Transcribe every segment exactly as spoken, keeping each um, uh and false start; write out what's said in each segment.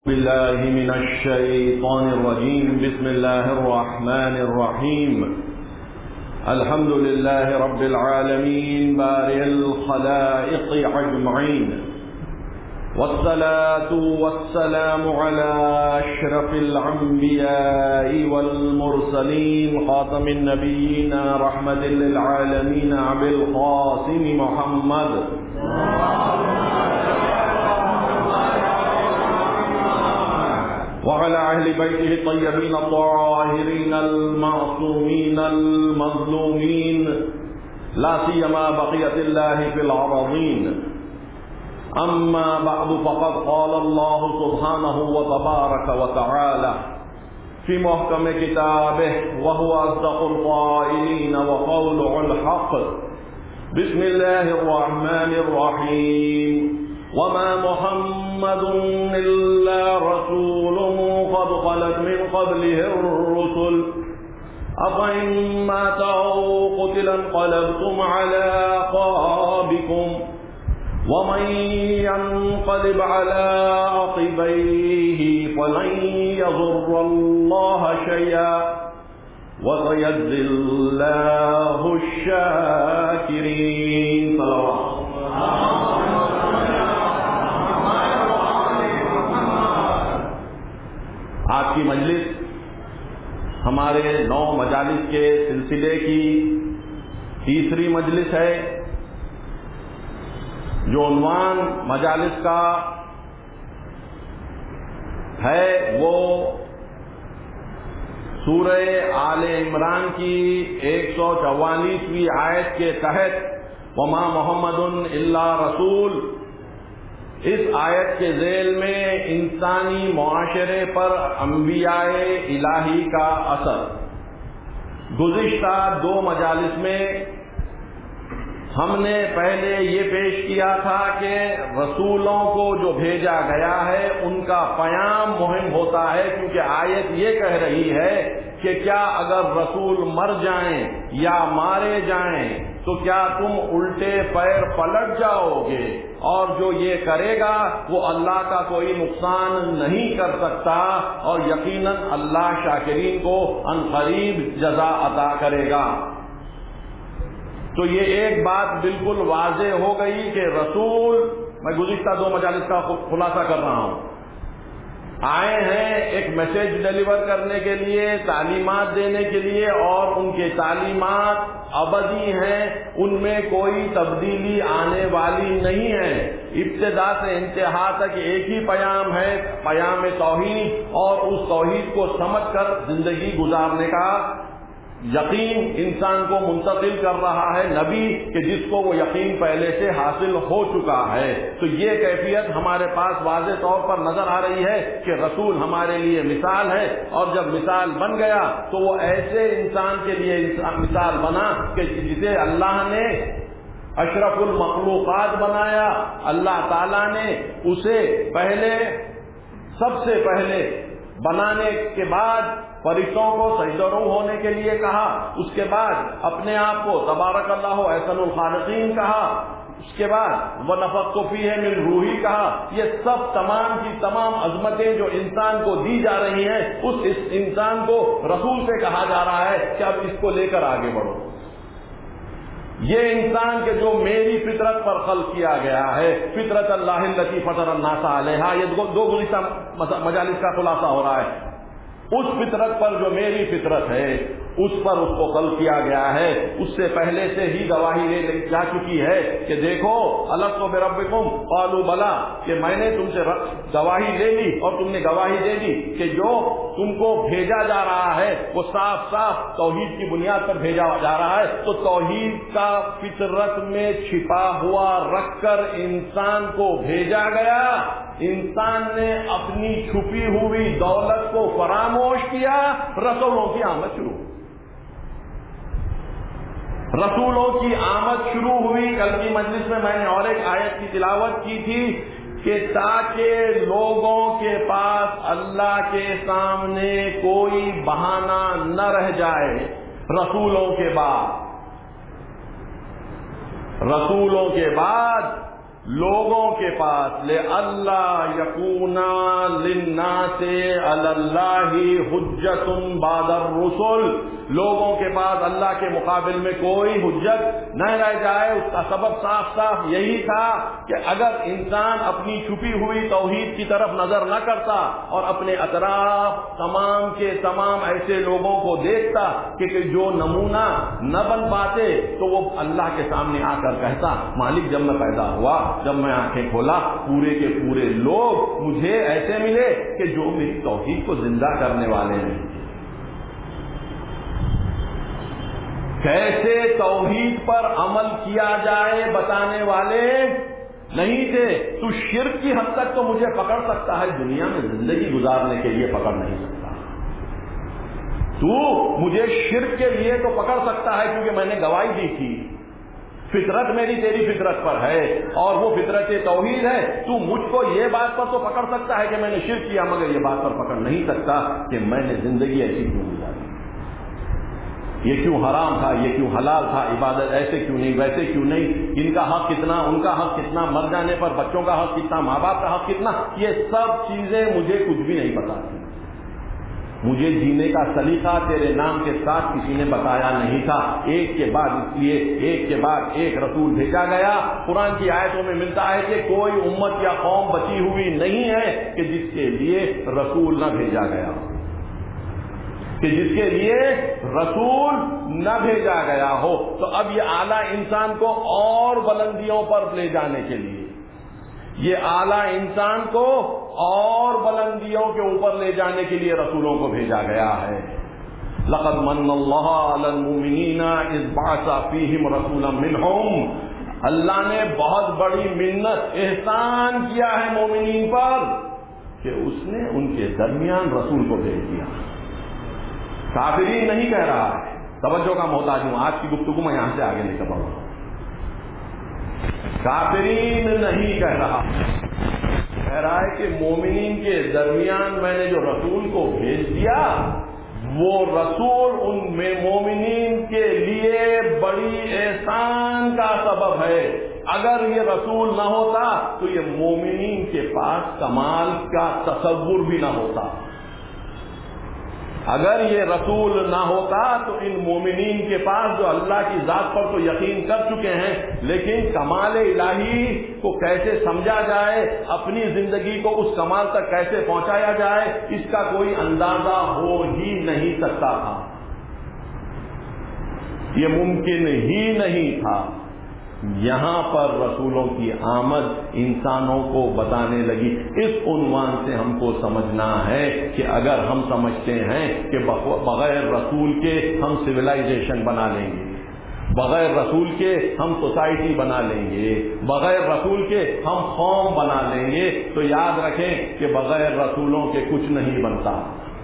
بالله من الشيطان الرجيم. بسم الله الرحمن الرحيم. الحمد لله رب العالمين بارئ الخلائق أجمعين، والصلاة والسلام على أشرف الأنبياء والمرسلين خاتم النبيين رحمة للعالمين أبي القاسم محمد وعلى أهل بيته الطيبين الطاهرين المعصومين المظلومين، لا سيما بقية الله في الأراضين. أما بعد، فقد قال الله سبحانه وتبارك وتعالى في محكم كتابه وهو أصدق القائلين وقوله الحق. بسم الله الرحمن الرحيم. وما محمد إلا رسول قد خلت من قبله الرسل أفإن مات أو قتل انقلبتم على أعقابكم ومن ينقلب على عقبيه فلن يضر الله شيئا وسيجزي الله الشاكرين. صلوات. آج کی مجلس ہمارے نو مجالس کے سلسلے کی تیسری مجلس ہے. جو عنوان مجالس کا ہے وہ سورہ آل عمران کی ایک سو چوالیسویں آیت کے تحت وما محمد الا رسول، اس آیت کے ذیل میں انسانی معاشرے پر انبیاء الہی کا اثر. گزشتہ دو مجالس میں ہم نے پہلے یہ پیش کیا تھا کہ رسولوں کو جو بھیجا گیا ہے ان کا پیام مہم ہوتا ہے، کیونکہ آیت یہ کہہ رہی ہے کہ کیا اگر رسول مر جائیں یا مارے جائیں تو کیا تم الٹے پیر پلٹ جاؤ گے، اور جو یہ کرے گا وہ اللہ کا کوئی نقصان نہیں کر سکتا، اور یقیناً اللہ شاکرین کو عنقریب جزا عطا کرے گا. تو یہ ایک بات بالکل واضح ہو گئی کہ رسول، میں گزشتہ دو مجالس کا خلاصہ کر رہا ہوں، آئے ہیں ایک میسج ڈیلیور کرنے کے لیے، تعلیمات دینے کے لیے، اور ان کے تعلیمات ابدی ہیں، ان میں کوئی تبدیلی آنے والی نہیں ہے. ابتدا سے انتہا تک ایک ہی پیام ہے، پیام توحید، اور اس توحید کو سمجھ کر زندگی گزارنے کا یقین انسان کو منتقل کر رہا ہے نبی، کہ جس کو وہ یقین پہلے سے حاصل ہو چکا ہے. تو یہ کیفیت ہمارے پاس واضح طور پر نظر آ رہی ہے کہ رسول ہمارے لیے مثال ہے، اور جب مثال بن گیا تو وہ ایسے انسان کے لیے مثال بنا کہ جسے اللہ نے اشرف المخلوقات بنایا. اللہ تعالیٰ نے اسے پہلے، سب سے پہلے بنانے کے بعد فرشتوں کو سجدہ رو ہونے کے لیے کہا، اس کے بعد اپنے آپ کو تبارک اللہ احسن الخالقین کہا، اس کے بعد وَنَفَخْتُ فِيهِ مِن رُوحِي کہا. یہ سب تمام کی تمام عظمتیں جو انسان کو دی جا رہی ہیں، اس اس انسان کو رسول سے کہا جا رہا ہے کہ اب اس کو لے کر آگے بڑھو. یہ انسان کے جو میری فطرت پر خلق کیا گیا ہے، فطرت اللہ التی فطر الناس علیہا، یہ دو گزشتہ مجالس کا خلاصہ ہو رہا ہے. اس فطرت پر جو میری فطرت ہے اس پر اس کو خلق کیا گیا ہے. اس سے پہلے سے ہی گواہی لے جا چکی ہے کہ دیکھو الست بربکم قالوا بلا، کہ میں نے تم سے گواہی لے لی اور تم نے گواہی دے دی کہ جو تم کو بھیجا جا رہا ہے وہ صاف صاف توحید کی بنیاد پر بھیجا جا رہا ہے. تو توحید کا فطرت میں چھپا ہوا رکھ کر انسان کو بھیجا گیا. انسان نے اپنی چھپی ہوئی دولت کو فراموش کیا، رسولوں کی آمد شروع رسولوں کی آمد شروع ہوئی. کل کی مجلس میں میں نے اور ایک آیت کی تلاوت کی تھی کہ تاکہ لوگوں کے پاس اللہ کے سامنے کوئی بہانہ نہ رہ جائے. رسولوں کے بعد رسولوں کے بعد لوگوں کے پاس لے اللہ یکونا للناس علی اللہ حجت بعد الرسل، لوگوں کے پاس اللہ کے مقابل میں کوئی حجت نہ رہ جائے. اس کا سبب صاف صاف یہی تھا کہ اگر انسان اپنی چھپی ہوئی توحید کی طرف نظر نہ کرتا اور اپنے اطراف تمام کے تمام ایسے لوگوں کو دیکھتا کہ جو نمونہ نہ بن پاتے تو وہ اللہ کے سامنے آ کر کہتا مالک جب میں پیدا ہوا، جب میں آنکھیں کھولا، پورے کے پورے لوگ مجھے ایسے ملے کہ جو میری توحید کو زندہ کرنے والے ہیں. کیسے توحید پر عمل کیا جائے بتانے والے نہیں تھے. تو شرک کی حد تک تو مجھے پکڑ سکتا ہے، دنیا میں زندگی گزارنے کے لیے پکڑ نہیں سکتا. تو مجھے شرک کے لیے تو پکڑ سکتا ہے کیونکہ میں نے گواہی دی تھی فطرت میری تیری فطرت پر ہے اور وہ فطرت توحید ہے. تو مجھ کو یہ بات پر تو پکڑ سکتا ہے کہ میں نے شرک کیا، مگر یہ بات پر پکڑ نہیں سکتا کہ میں نے زندگی ایسی کیوں گزاری، یہ کیوں حرام تھا، یہ کیوں حلال تھا، عبادت ایسے کیوں نہیں، ویسے کیوں نہیں، ان کا حق کتنا، ان کا حق کتنا، مر جانے پر بچوں کا حق کتنا، ماں باپ کا حق کتنا. یہ سب چیزیں مجھے کچھ بھی نہیں پتا تھی. مجھے جینے کا سلیقہ تیرے نام کے ساتھ کسی نے بتایا نہیں تھا. ایک کے بعد اس لیے ایک کے بعد ایک رسول بھیجا گیا. قرآن کی آیتوں میں ملتا ہے کہ کوئی امت یا قوم بچی ہوئی نہیں ہے کہ جس کے لیے رسول نہ بھیجا گیا کہ جس کے لیے رسول نہ بھیجا گیا ہو. تو اب یہ اعلیٰ انسان کو اور بلندیوں پر لے جانے کے لیے، یہ اعلیٰ انسان کو اور بلندیوں کے اوپر لے جانے کے لیے رسولوں کو بھیجا گیا ہے. لقد من اللہ علی المؤمنین اذ بعث فیہم رسولا منہم، اللہ نے بہت بڑی منت احسان کیا ہے مومنین پر کہ اس نے ان کے درمیان رسول کو بھیج دیا. کافرین نہیں کہہ رہا ہے، توجہ کا محتاج ہوں، آج کی گفتگو میں یہاں سے آگے لے کر بڑھوں. کافرین نہیں کہہ رہا، کہہ رہا ہے کہ مومنین کے درمیان میں نے جو رسول کو بھیج دیا وہ رسول ان میں مومنین کے لیے بڑی احسان کا سبب ہے. اگر یہ رسول نہ ہوتا تو یہ مومنین کے پاس کمال کا تصور بھی نہ ہوتا. اگر یہ رسول نہ ہوتا تو ان مومنین کے پاس جو اللہ کی ذات پر تو یقین کر چکے ہیں لیکن کمال الہی کو کیسے سمجھا جائے، اپنی زندگی کو اس کمال تک کیسے پہنچایا جائے، اس کا کوئی اندازہ ہو ہی نہیں سکتا تھا. یہ ممکن ہی نہیں تھا. یہاں پر رسولوں کی آمد انسانوں کو بتانے لگی. اس عنوان سے ہم کو سمجھنا ہے کہ اگر ہم سمجھتے ہیں کہ بغیر رسول کے ہم سویلائزیشن بنا لیں گے، بغیر رسول کے ہم سوسائٹی بنا لیں گے، بغیر رسول کے ہم قوم بنا لیں گے، تو یاد رکھیں کہ بغیر رسولوں کے کچھ نہیں بنتا.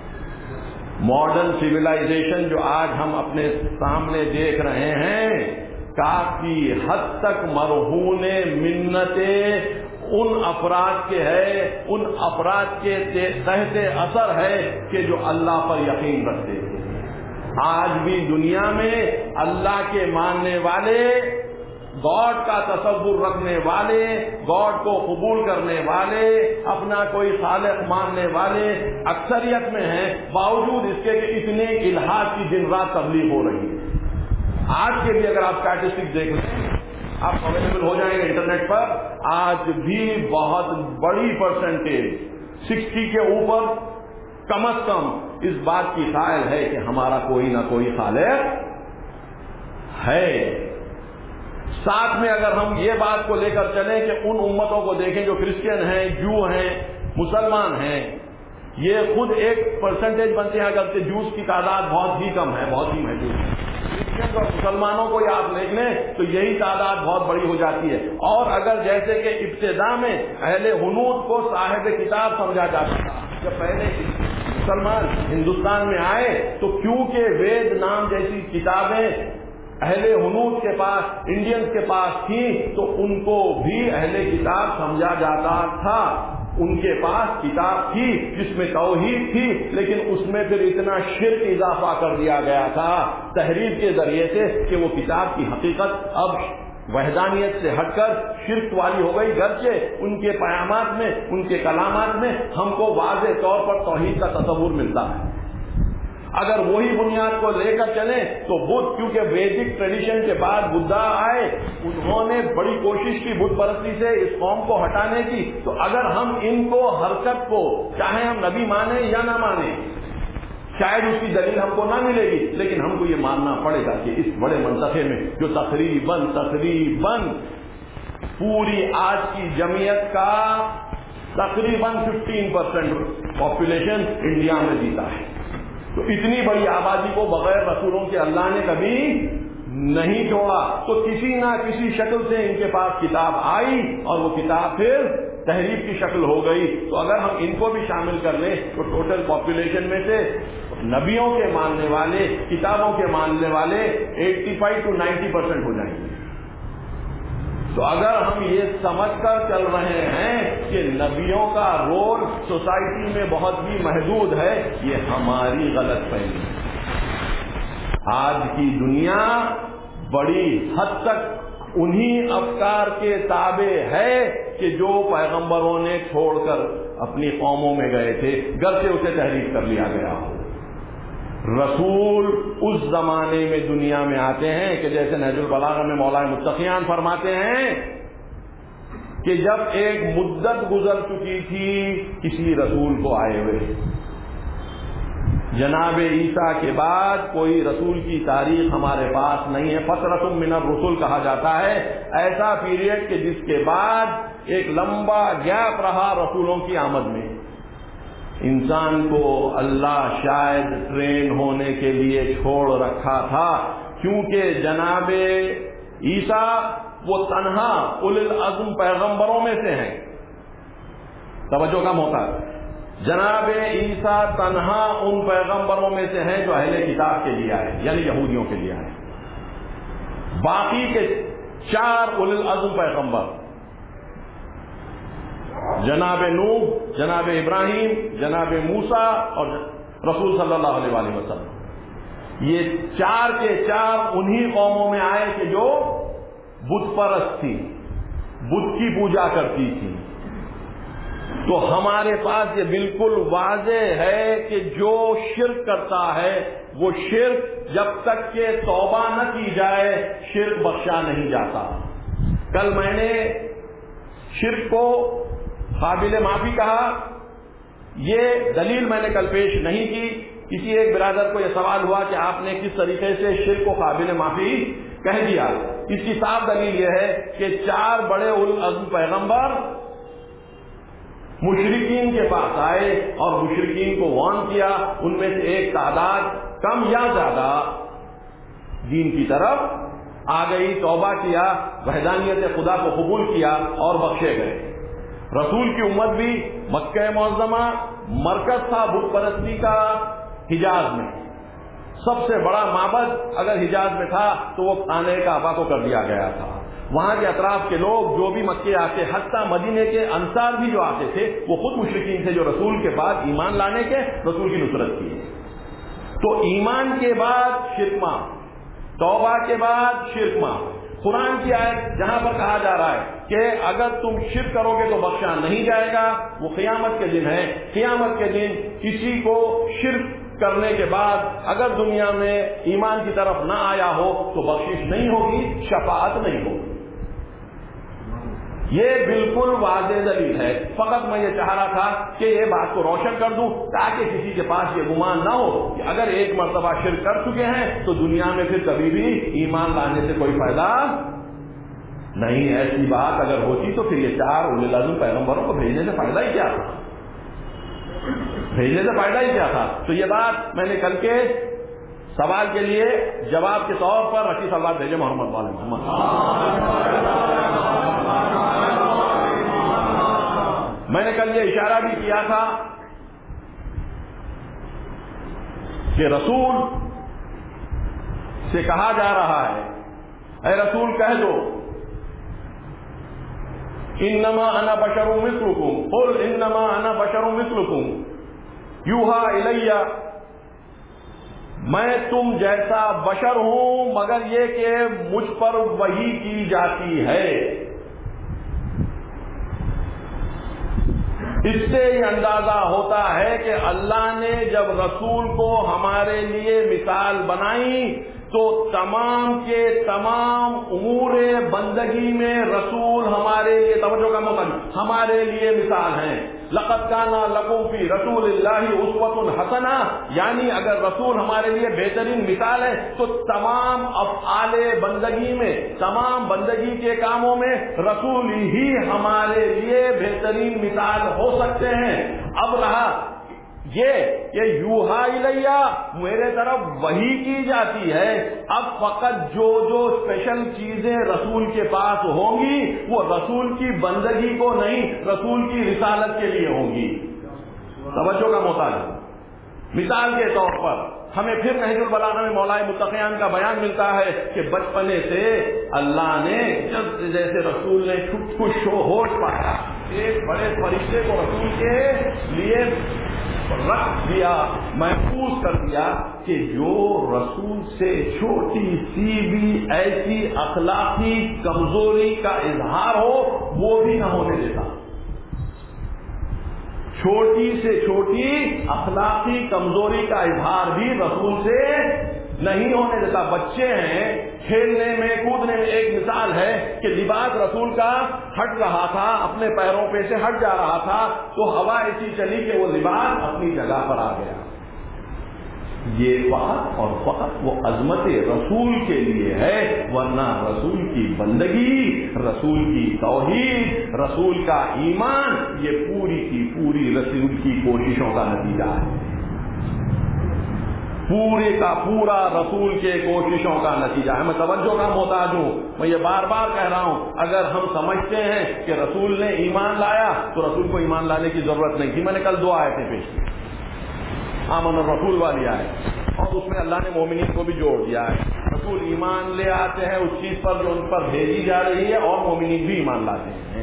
ماڈرن سویلائزیشن جو آج ہم اپنے سامنے دیکھ رہے ہیں کافی حد تک مرہون منت ان افراد کے ہے، ان افراد کے تحت اثر ہے کہ جو اللہ پر یقین رکھتے ہیں. آج بھی دنیا میں اللہ کے ماننے والے، گاڈ کا تصور رکھنے والے، گاڈ کو قبول کرنے والے، اپنا کوئی خالق ماننے والے اکثریت میں ہیں، باوجود اس کے کہ اتنے الحاد کی دن رات تبلیغ ہو رہی ہے. آج کے بھی اگر آپ اسٹیٹسٹکس دیکھ لیں، آپ اویلیبل ہو جائیں گے انٹرنیٹ پر، آج بھی بہت بڑی پرسنٹیج سکسٹی کے اوپر کم از کم اس بات کی قائل ہے کہ ہمارا کوئی نہ کوئی خالق ہے. ساتھ میں اگر ہم یہ بات کو لے کر چلیں کہ ان امتوں کو دیکھیں جو کرسچن ہیں، جو ہیں، مسلمان ہیں، یہ خود ایک پرسنٹیج بنتے ہیں. اگر کہ جوز کی تعداد بہت ہی کم ہے، بہت ہی محدود ہے. کرسچن اور مسلمانوں کو آپ دیکھ لیں تو یہی تعداد بہت بڑی ہو جاتی ہے. اور اگر جیسے کہ ابتدا میں اہل ہنود کو صاحب کتاب سمجھا جاتا تھا، جب پہلے مسلمان ہندوستان میں آئے تو کیونکہ وید نام جیسی کتابیں اہل ہنود کے پاس، انڈینز کے پاس تھی، تو ان کو بھی اہل کتاب سمجھا جاتا تھا. ان کے پاس کتاب تھی جس میں توحید تھی، لیکن اس میں پھر اتنا شرک اضافہ کر دیا گیا تھا تحریف کے ذریعے سے کہ وہ کتاب کی حقیقت اب وحدانیت سے ہٹ کر شرک والی ہو گئی، گرچہ ان کے پیامات میں، ان کے کلامات میں ہم کو واضح طور پر توحید کا تصور ملتا ہے۔ اگر وہی بنیاد کو لے کر چلیں تو بدھ، کیونکہ ویدک ٹریڈیشن کے بعد بدھا آئے، انہوں نے بڑی کوشش کی بت پرستی سے اس قوم کو ہٹانے کی، تو اگر ہم ان کو حرکت کو، چاہے ہم نبی مانیں یا نہ مانیں، شاید اس کی دلیل ہم کو نہ ملے گی، لیکن ہم کو یہ ماننا پڑے گا کہ اس بڑے منطقے میں جو تقریباً تقریباً پوری آج کی جمعیت کا تقریباً ففٹین پرسینٹ پاپولیشن انڈیا میں جیتا ہے، تو اتنی بڑی آبادی کو بغیر رسولوں کے اللہ نے کبھی نہیں چھوڑا، تو کسی نہ کسی شکل سے ان کے پاس کتاب آئی اور وہ کتاب پھر تحریف کی شکل ہو گئی۔ تو اگر ہم ان کو بھی شامل کر لیں تو ٹوٹل پاپولیشن میں سے نبیوں کے ماننے والے، کتابوں کے ماننے والے eighty five to ninety percent ہو جائیں گے۔ تو اگر ہم یہ سمجھ کر چل رہے ہیں کہ نبیوں کا رول سوسائٹی میں بہت بھی محدود ہے، یہ ہماری غلط فہمی ہے۔ آج کی دنیا بڑی حد تک انہی افکار کے تابع ہے کہ جو پیغمبروں نے چھوڑ کر اپنی قوموں میں گئے تھے، گھر سے اسے تحریف کر لیا گیا ہو۔ رسول اس زمانے میں دنیا میں آتے ہیں کہ جیسے نہج البلاغہ میں مولا متقیان فرماتے ہیں کہ جب ایک مدت گزر چکی تھی کسی رسول کو آئے ہوئے، جناب عیسیٰ کے بعد کوئی رسول کی تاریخ ہمارے پاس نہیں ہے، فترۃ من الرسل کہا جاتا ہے ایسا پیریڈ کہ جس کے بعد ایک لمبا گیپ رہا رسولوں کی آمد میں۔ انسان کو اللہ شاید ٹرین ہونے کے لیے چھوڑ رکھا تھا، کیونکہ جناب عیسیٰ وہ تنہا اولو العزم پیغمبروں میں سے ہیں، توجہ کم ہوتا ہے، جناب عیسیٰ تنہا ان پیغمبروں میں سے ہیں جو اہل کتاب کے لیے آئے، یعنی یہودیوں کے لیے آئے۔ باقی کے چار اولو العزم پیغمبر، جناب نوح، جناب ابراہیم، جناب موسیٰ اور رسول صلی اللہ علیہ وآلہ وسلم، یہ چار کے چار انہی قوموں میں آئے کہ جو بت پرست تھی، بت کی پوجا کرتی تھی۔ تو ہمارے پاس یہ بالکل واضح ہے کہ جو شرک کرتا ہے وہ شرک جب تک کہ توبہ نہ کی جائے شرک بخشا نہیں جاتا۔ کل میں نے شرک کو قابل معافی کہا، یہ دلیل میں نے کل پیش نہیں کی۔ کسی ایک برادر کو یہ سوال ہوا کہ آپ نے کس طریقے سے شرک کو قابل معافی کہہ دیا؟ اس کی صاف دلیل یہ ہے کہ چار بڑے اولو العزم پیغمبر مشرکین کے پاس آئے اور مشرکین کو وارن کیا، ان میں سے ایک تعداد کم یا زیادہ دین کی طرف آ گئی، توبہ کیا، وحدانیت خدا کو قبول کیا اور بخشے گئے۔ رسول کی امت بھی مکہ معظمہ مرکز تھا بت پرستی کا، حجاز میں سب سے بڑا معبد اگر حجاز میں تھا تو وہ خانہ کعبہ کو کر دیا گیا تھا۔ وہاں کے اطراف کے لوگ جو بھی مکے آتے، حتیٰ مدینے کے انصار بھی جو آتے تھے وہ خود مشرکین تھے جو رسول کے بعد ایمان لانے کے، رسول کی نصرت کی۔ تو ایمان کے بعد شرک، توبہ کے بعد شرک۔ قرآن کی آیت جہاں پر کہا جا رہا ہے کہ اگر تم شرک کرو گے تو بخشا نہیں جائے گا، وہ قیامت کے دن ہے۔ قیامت کے دن کسی کو شرک کرنے کے بعد اگر دنیا میں ایمان کی طرف نہ آیا ہو تو بخشش نہیں ہوگی، شفاعت نہیں ہوگی۔ یہ بالکل واضح دلیل ہے، فقط میں یہ چاہ رہا تھا کہ یہ بات کو روشن کر دوں تاکہ کسی کے پاس یہ گمان نہ ہو کہ اگر ایک مرتبہ شرک کر چکے ہیں تو دنیا میں پھر کبھی بھی ایمان لانے سے کوئی فائدہ نہیں۔ ایسی بات اگر ہوتی تو پھر یہ چار اولو العزم پیغمبروں کو بھیجنے سے فائدہ ہی کیا تھا، بھیجنے سے فائدہ ہی کیا تھا۔ تو یہ بات میں نے کل کے سوال کے لیے جواب کے طور پر رشید سوال بھیجے محمد والے محمد میں نے کل یہ اشارہ بھی کیا تھا کہ رسول سے کہا جا رہا ہے، اے رسول کہہ دو انما انا بشر مثلکم، قل انما انا بشر مثلکم یوحى الی میں تم جیسا بشر ہوں مگر یہ کہ مجھ پر وحی کی جاتی ہے. اس سے یہ اندازہ ہوتا ہے کہ اللہ نے جب رسول کو ہمارے لیے مثال بنائی تو تمام کے تمام امور بندگی میں رسول ہمارے لیے توجہ کا موقع ہمارے لیے مثال ہیں. لقد کان لکم فی رسول اللہ اسوۃ حسنہ، یعنی اگر رسول ہمارے لیے بہترین مثال ہے تو تمام افعال بندگی میں، تمام بندگی کے کاموں میں رسول ہی ہمارے لیے بہترین مثال ہو سکتے ہیں. اب رہا یہ کہ یوحا الیہ، میرے طرف وحی کی جاتی ہے. اب فقط جو جو اسپیشل چیزیں رسول کے پاس ہوں گی وہ رسول کی بندگی کو نہیں، رسول کی رسالت کے لیے ہوں گی. توجہ کا محتاج. مثال کے طور پر ہمیں پھر نہج البلاغہ میں مولا متقیان کا بیان ملتا ہے کہ بچپنے سے اللہ نے جب جیسے رسول نے خوش و ہوش پایا، ایک بڑے فرشتے کو رسول کے لیے رکھ دیا، محفوظ کر دیا کہ جو رسول سے چھوٹی سی بھی ایسی اخلاقی کمزوری کا اظہار ہو وہ بھی نہ ہونے دیتا. چھوٹی سے چھوٹی اخلاقی کمزوری کا اظہار بھی رسول سے نہیں ہونے دیتا. بچے ہیں، کھیلنے میں کودنے میں ایک مثال ہے کہ لباس رسول کا ہٹ رہا تھا، اپنے پیروں پہ سے ہٹ جا رہا تھا تو ہوا ایسی چلی کہ وہ لباس اپنی جگہ پر آ گیا. یہ فقط اور فقط وہ عظمت رسول کے لیے ہے، ورنہ رسول کی بندگی، رسول کی توحید، رسول کا ایمان یہ پوری کی پوری رسول کی کوششوں کا نتیجہ ہے. پورے کا پورا رسول کے کوششوں کا نتیجہ ہے. میں توجہ کا محتاج ہوں، میں یہ بار بار کہہ رہا ہوں، اگر ہم سمجھتے ہیں کہ رسول نے ایمان لایا تو رسول کو ایمان لانے کی ضرورت نہیں تھی. میں نے کل دو آیتیں پیش کی، آمن الرسول والی آئے، اور اس میں اللہ نے مومنین کو بھی جوڑ دیا ہے. رسول ایمان لے آتے ہیں اس چیز پر جو ان پر بھیجی جا رہی ہے، اور مومنین بھی ایمان لاتے ہیں.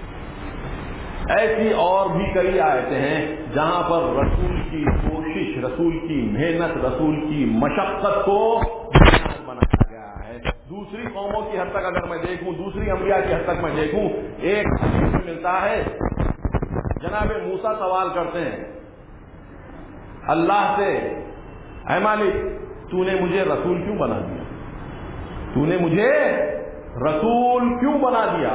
ایسی اور بھی کئی آیتیں ہیں جہاں پر رسول کی کوشش، رسول کی محنت، رسول کی مشقت کو بنایا گیا ہے. دوسری قوموں کی حد تک اگر میں دیکھوں، دوسری انبیاء کی حد تک میں دیکھوں، ایک حدیث میں ملتا ہے جناب موسیٰ سوال کرتے ہیں اللہ سے، اے مالک تو نے مجھے رسول کیوں بنا دیا؟ تو نے مجھے رسول کیوں بنا دیا؟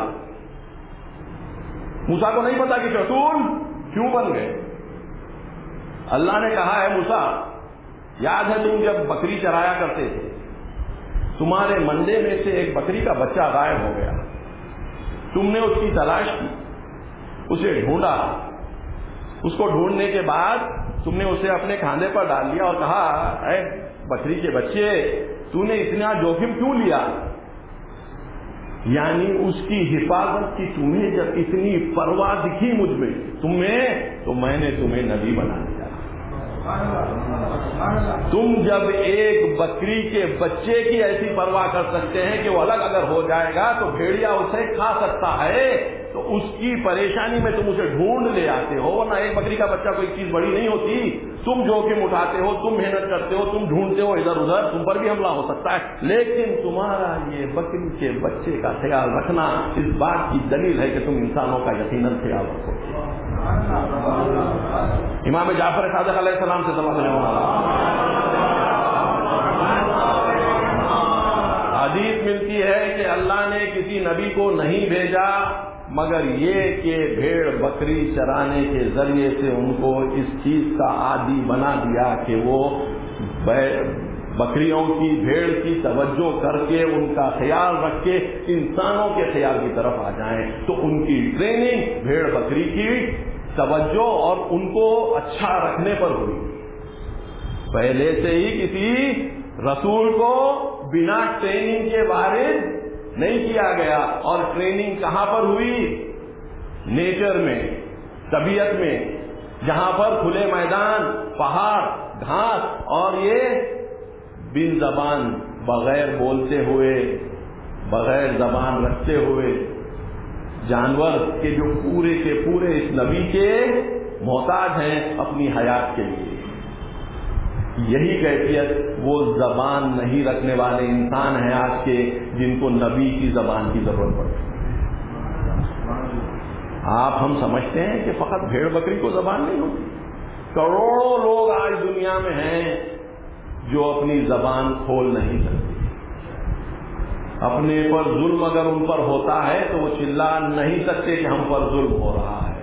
موسیٰ کو نہیں پتا کہ رسول کیوں بن گئے. اللہ نے کہا ہے موسیٰ، یاد ہے تم جب بکری چرایا کرتے تھے، تمہارے منڈے میں سے ایک بکری کا بچہ غائب ہو گیا، تم نے اس کی تلاش کی، اسے ڈھونڈا، اس کو ڈھونڈنے کے بعد تم نے اسے اپنے کھاندے پر ڈال لیا اور کہا اے بکری کے بچے تو نے اتنا جوخم کیوں لیا؟ یعنی اس کی حفاظت کی تمہیں جب اتنی پرواہ دکھی مجھ میں تمہیں، تو میں نے تمہیں نبی بنا دیا. تم جب ایک بکری کے بچے کی ایسی پرواہ کر سکتے ہیں کہ وہ الگ اگر ہو جائے گا تو بھیڑیا اسے کھا سکتا ہے، تو اس کی پریشانی میں تم اسے ڈھونڈ لے آتے ہو. نہ ایک بکری کا بچہ کوئی چیز بڑی نہیں ہوتی. تم جوخم اٹھاتے ہو، تم محنت کرتے ہو، تم ڈھونڈتے ہو ادھر ادھر، تم پر بھی حملہ ہو سکتا ہے، لیکن تمہارا یہ بکری کے بچے کا خیال رکھنا اس بات کی دلیل ہے کہ تم انسانوں کا یقیناً خیال رکھو. امام جعفر صادق علیہ السلام سے صلی اللہ علیہ حدیث ملتی ہے کہ اللہ نے کسی نبی کو نہیں بھیجا مگر یہ کہ بھیڑ بکری چرانے کے ذریعے سے ان کو اس چیز کا عادی بنا دیا کہ وہ بکریوں کی، بھیڑ کی توجہ کر کے ان کا خیال رکھ کے انسانوں کے خیال کی طرف آ جائیں. تو ان کی ٹریننگ بھیڑ بکری کی توجہ اور ان کو اچھا رکھنے پر ہوئی. پہلے سے ہی کسی رسول کو بنا ٹریننگ کے وارد نہیں کیا گیا. اور ٹریننگ کہاں پر ہوئی؟ نیچر میں، طبیعت میں، جہاں پر کھلے میدان، پہاڑ، گھاس، اور یہ بن زبان، بغیر بولتے ہوئے، بغیر زبان رکھتے ہوئے جانور کے جو پورے کے پورے اس نبی کے محتاج ہیں اپنی حیات کے لیے. یہی کیفیت وہ زبان نہیں رکھنے والے انسان ہیں آج کے، جن کو نبی کی زبان کی ضرورت پڑتی ہے۔ آپ ہم سمجھتے ہیں کہ فقط بھیڑ بکری کو زبان نہیں ہوتی، کروڑوں لوگ آج دنیا میں ہیں جو اپنی زبان کھول نہیں سکتے، اپنے پر ظلم اگر ان پر ہوتا ہے تو وہ چلا نہیں سکتے کہ ہم پر ظلم ہو رہا ہے۔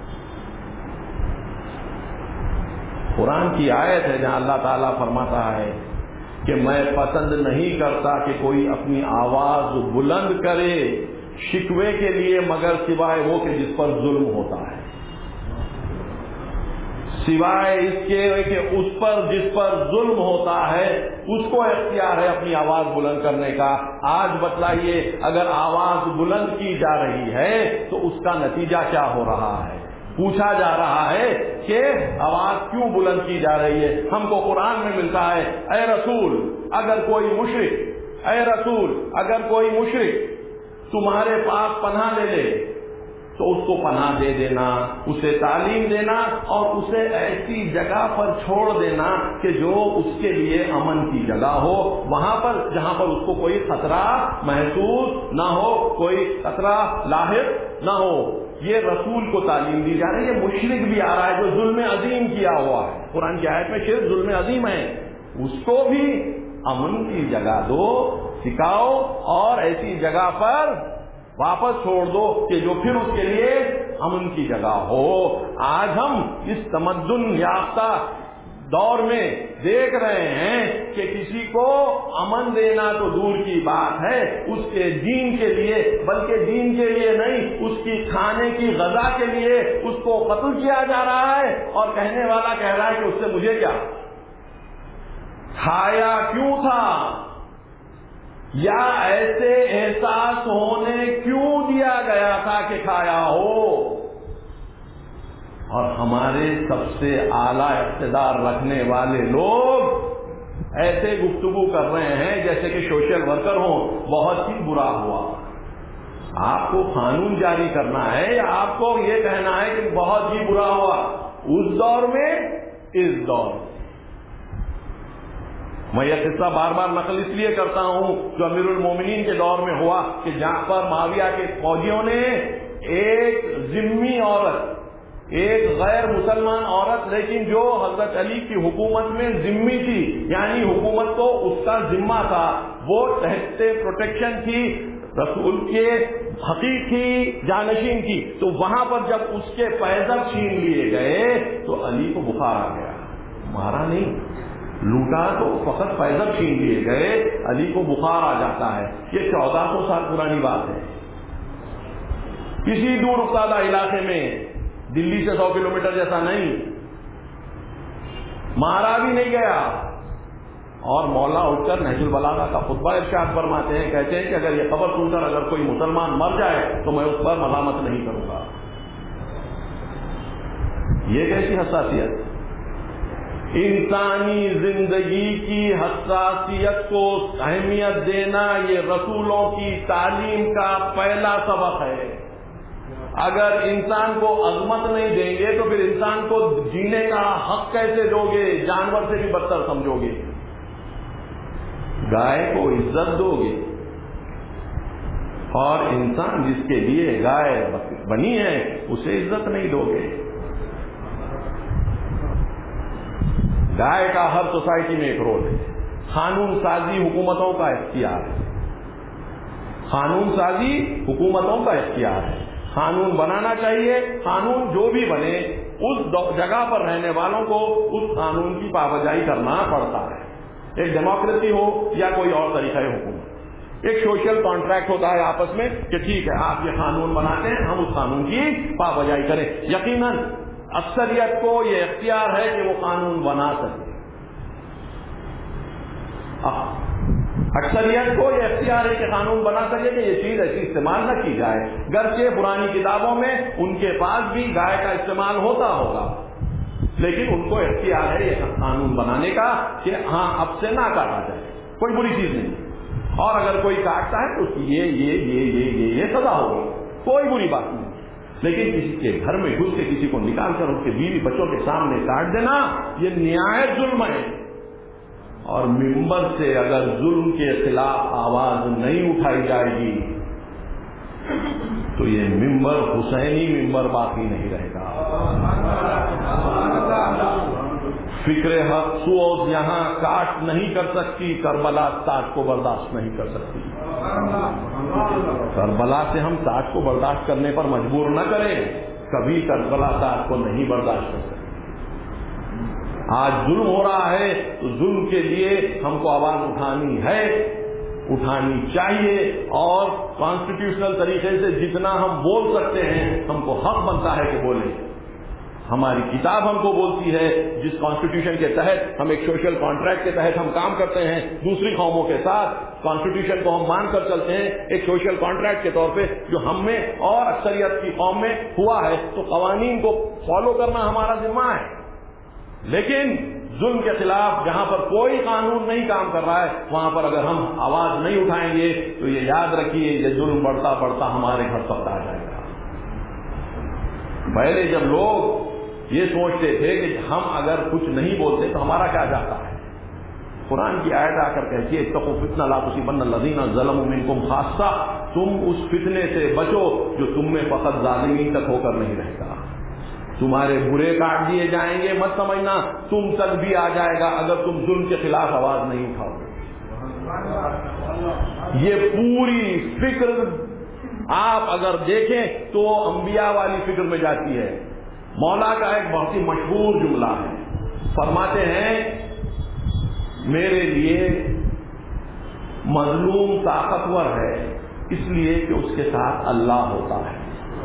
قرآن کی آیت ہے جہاں اللہ تعالیٰ فرماتا ہے کہ میں پسند نہیں کرتا کہ کوئی اپنی آواز بلند کرے شکوے کے لیے مگر سوائے وہ کہ جس پر ظلم ہوتا ہے، سوائے اس کے کہ اس پر جس پر ظلم ہوتا ہے اس کو اختیار ہے اپنی آواز بلند کرنے کا۔ آج بتلائیے اگر آواز بلند کی جا رہی ہے تو اس کا نتیجہ کیا ہو رہا ہے؟ پوچھا جا رہا ہے کہ آواز کیوں بلند کی جا رہی ہے؟ ہم کو قرآن میں ملتا ہے اے رسول اگر کوئی مشرک اے رسول اگر کوئی مشرک تمہارے پاس پناہ لے لے تو اس کو پناہ دے دینا، اسے تعلیم دینا اور اسے ایسی جگہ پر چھوڑ دینا کہ جو اس کے لیے امن کی جگہ ہو، وہاں پر جہاں پر اس کو کوئی خطرہ محسوس نہ ہو، کوئی خطرہ لاحق نہ ہو۔ یہ رسول کو تعلیم دی جا رہی ہے۔ مشرک بھی آ رہا ہے جو ظلم عظیم کیا ہوا ہے، قرآن کی آیت میں شرک ظلم عظیم ہے، اس کو بھی امن کی جگہ دو، سکھاؤ اور ایسی جگہ پر واپس چھوڑ دو کہ جو پھر اس کے لیے امن کی جگہ ہو۔ آج ہم اس تمدن یافتہ دور میں دیکھ رہے ہیں کہ کسی کو امن دینا تو دور کی بات ہے، اس کے دین کے لیے، بلکہ دین کے لیے نہیں، اس کی کھانے کی غذا کے لیے اس کو قتل کیا جا رہا ہے، اور کہنے والا کہہ رہا ہے کہ اس سے مجھے کیا، کھایا کیوں تھا، یا ایسے احساس ہونے کیوں دیا گیا تھا کہ کھایا ہو۔ اور ہمارے سب سے اعلیٰ اقتدار رکھنے والے لوگ ایسے گفتگو کر رہے ہیں جیسے کہ سوشل ورکر ہوں، بہت ہی برا ہوا۔ آپ کو قانون جاری کرنا ہے یا آپ کو یہ کہنا ہے کہ بہت ہی برا ہوا؟ اس دور میں اس دور میں میں یہ قصہ بار بار نقل اس لیے کرتا ہوں جو امیر المومنین کے دور میں ہوا کہ جہاں پر معاویہ کے فوجیوں نے ایک ذمی عورت، ایک غیر مسلمان عورت لیکن جو حضرت علی کی حکومت میں ذمی تھی، یعنی حکومت کو اس کا ذمہ تھا، وہ تحت پروٹیکشن تھی، رسول کے حقیقی جانشین کی، تو وہاں پر جب اس کے پیزر چھین لیے گئے تو علی کو بخار آ گیا، مارا نہیں، لوٹا تو فقط پیزر چھین لیے گئے، علی کو بخار آ جاتا ہے۔ یہ چودہ سو سال پرانی بات ہے۔ کسی دور افتادہ علاقے میں، دلی سے سو کلو میٹر جیسا نہیں، مارا بھی نہیں گیا، اور مولا اٹھ کر نہج البلاغہ کا خطبہ ارشاد فرماتے ہیں، کہتے ہیں کہ اگر یہ خبر سن کر اگر کوئی مسلمان مر جائے تو میں اس پر ملامت نہیں کروں گا۔ یہ کیسی حساسیت؟ انسانی زندگی کی حساسیت کو اہمیت دینا یہ رسولوں کی تعلیم کا پہلا سبق ہے۔ اگر انسان کو عظمت نہیں دیں گے تو پھر انسان کو جینے کا حق کیسے دو گے؟ جانور سے بھی بدتر سمجھو گے۔ گائے کو عزت دو گے اور انسان جس کے لیے گائے بنی ہے اسے عزت نہیں دو گے۔ گائے کا ہر سوسائٹی میں ایک رول ہے۔ قانون سازی حکومتوں کا اختیار ہے، قانون سازی حکومتوں کا اختیار ہے، قانون بنانا چاہیے، قانون جو بھی بنے اس جگہ پر رہنے والوں کو اس قانون کی پابندی کرنا پڑتا ہے۔ ایک ڈیموکریسی ہو یا کوئی اور طریقہ حکومت، ایک سوشل کانٹریکٹ ہوتا ہے آپس میں کہ ٹھیک ہے آپ یہ قانون بناتے ہیں، ہم اس قانون کی پابندی کریں۔ یقیناً اکثریت کو یہ اختیار ہے کہ وہ قانون بنا سکے، اکثریت کو یہ اختیار ہے کہ قانون بنا سکے کہ یہ چیز ایسی استعمال نہ کی جائے، گرچہ پرانی کتابوں میں ان کے پاس بھی گائے کا استعمال ہوتا ہوگا، لیکن ان کو اختیار ہے یہ قانون بنانے کا کہ ہاں اب سے نہ کاٹا جائے، کوئی بری چیز نہیں، اور اگر کوئی کاٹتا ہے تو اس کی یہ یہ یہ یہ یہ یہ سزا ہوگی، کوئی بری بات نہیں۔ لیکن کسی کے گھر میں گھس کے کسی کو نکال کر اس کے بیوی بچوں کے سامنے کاٹ دینا یہ نہایت ظلم ہے، اور ممبر سے اگر ظلم کے خلاف آواز نہیں اٹھائی جائے گی تو یہ ممبر حسینی ممبر باقی نہیں رہے گا. فکر حق سوز یہاں کاٹ نہیں کر سکتی، کربلا تاج کو برداشت نہیں کر سکتی. کربلا سے ہم تاج کو برداشت کرنے پر مجبور نہ کریں، کبھی کربلا تاج کو نہیں برداشت کر سکتے. آج ظلم ہو رہا ہے تو ظلم کے لیے ہم کو آواز اٹھانی ہے، اٹھانی چاہیے، اور کانسٹیٹیوشنل طریقے سے جتنا ہم بول سکتے ہیں ہم کو حق بنتا ہے کہ بولیں. ہماری کتاب ہم کو بولتی ہے، جس کانسٹیٹیوشن کے تحت ہم ایک سوشل کانٹریکٹ کے تحت ہم کام کرتے ہیں دوسری قوموں کے ساتھ، کانسٹیٹیوشن کو ہم مان کر چلتے ہیں ایک سوشل کانٹریکٹ کے طور پہ جو ہم میں اور اکثریت کی قوم میں ہوا ہے، تو قوانین کو فالو کرنا ہمارا ذمہ ہے. لیکن ظلم کے خلاف جہاں پر کوئی قانون نہیں کام کر رہا ہے وہاں پر اگر ہم آواز نہیں اٹھائیں گے تو یہ یاد رکھیے یہ ظلم بڑھتا بڑھتا ہمارے گھر تک آ جائے گا. پہلے جب لوگ یہ سوچتے تھے کہ ہم اگر کچھ نہیں بولتے تو ہمارا کیا جاتا ہے، قرآن کی آیت آ کر کہتی ہے اتقوا فتنہ لا تصیبن الذین ظلموا منکم خاصہ، تم اس فتنے سے بچو جو تم میں فقط ظالمین تک ہو کر نہیں رہتا. تمہارے برے کاٹ دیے جائیں گے، مت سمجھنا تم تک بھی آ جائے گا اگر تم ظلم کے خلاف آواز نہیں اٹھاؤ گے. یہ پوری فکر آپ اگر دیکھیں تو انبیاء والی فکر میں جاتی ہے. مولا کا ایک بہت ہی مشہور جملہ ہے، فرماتے ہیں میرے لیے مظلوم طاقتور ہے اس لیے کہ اس کے ساتھ اللہ ہوتا ہے.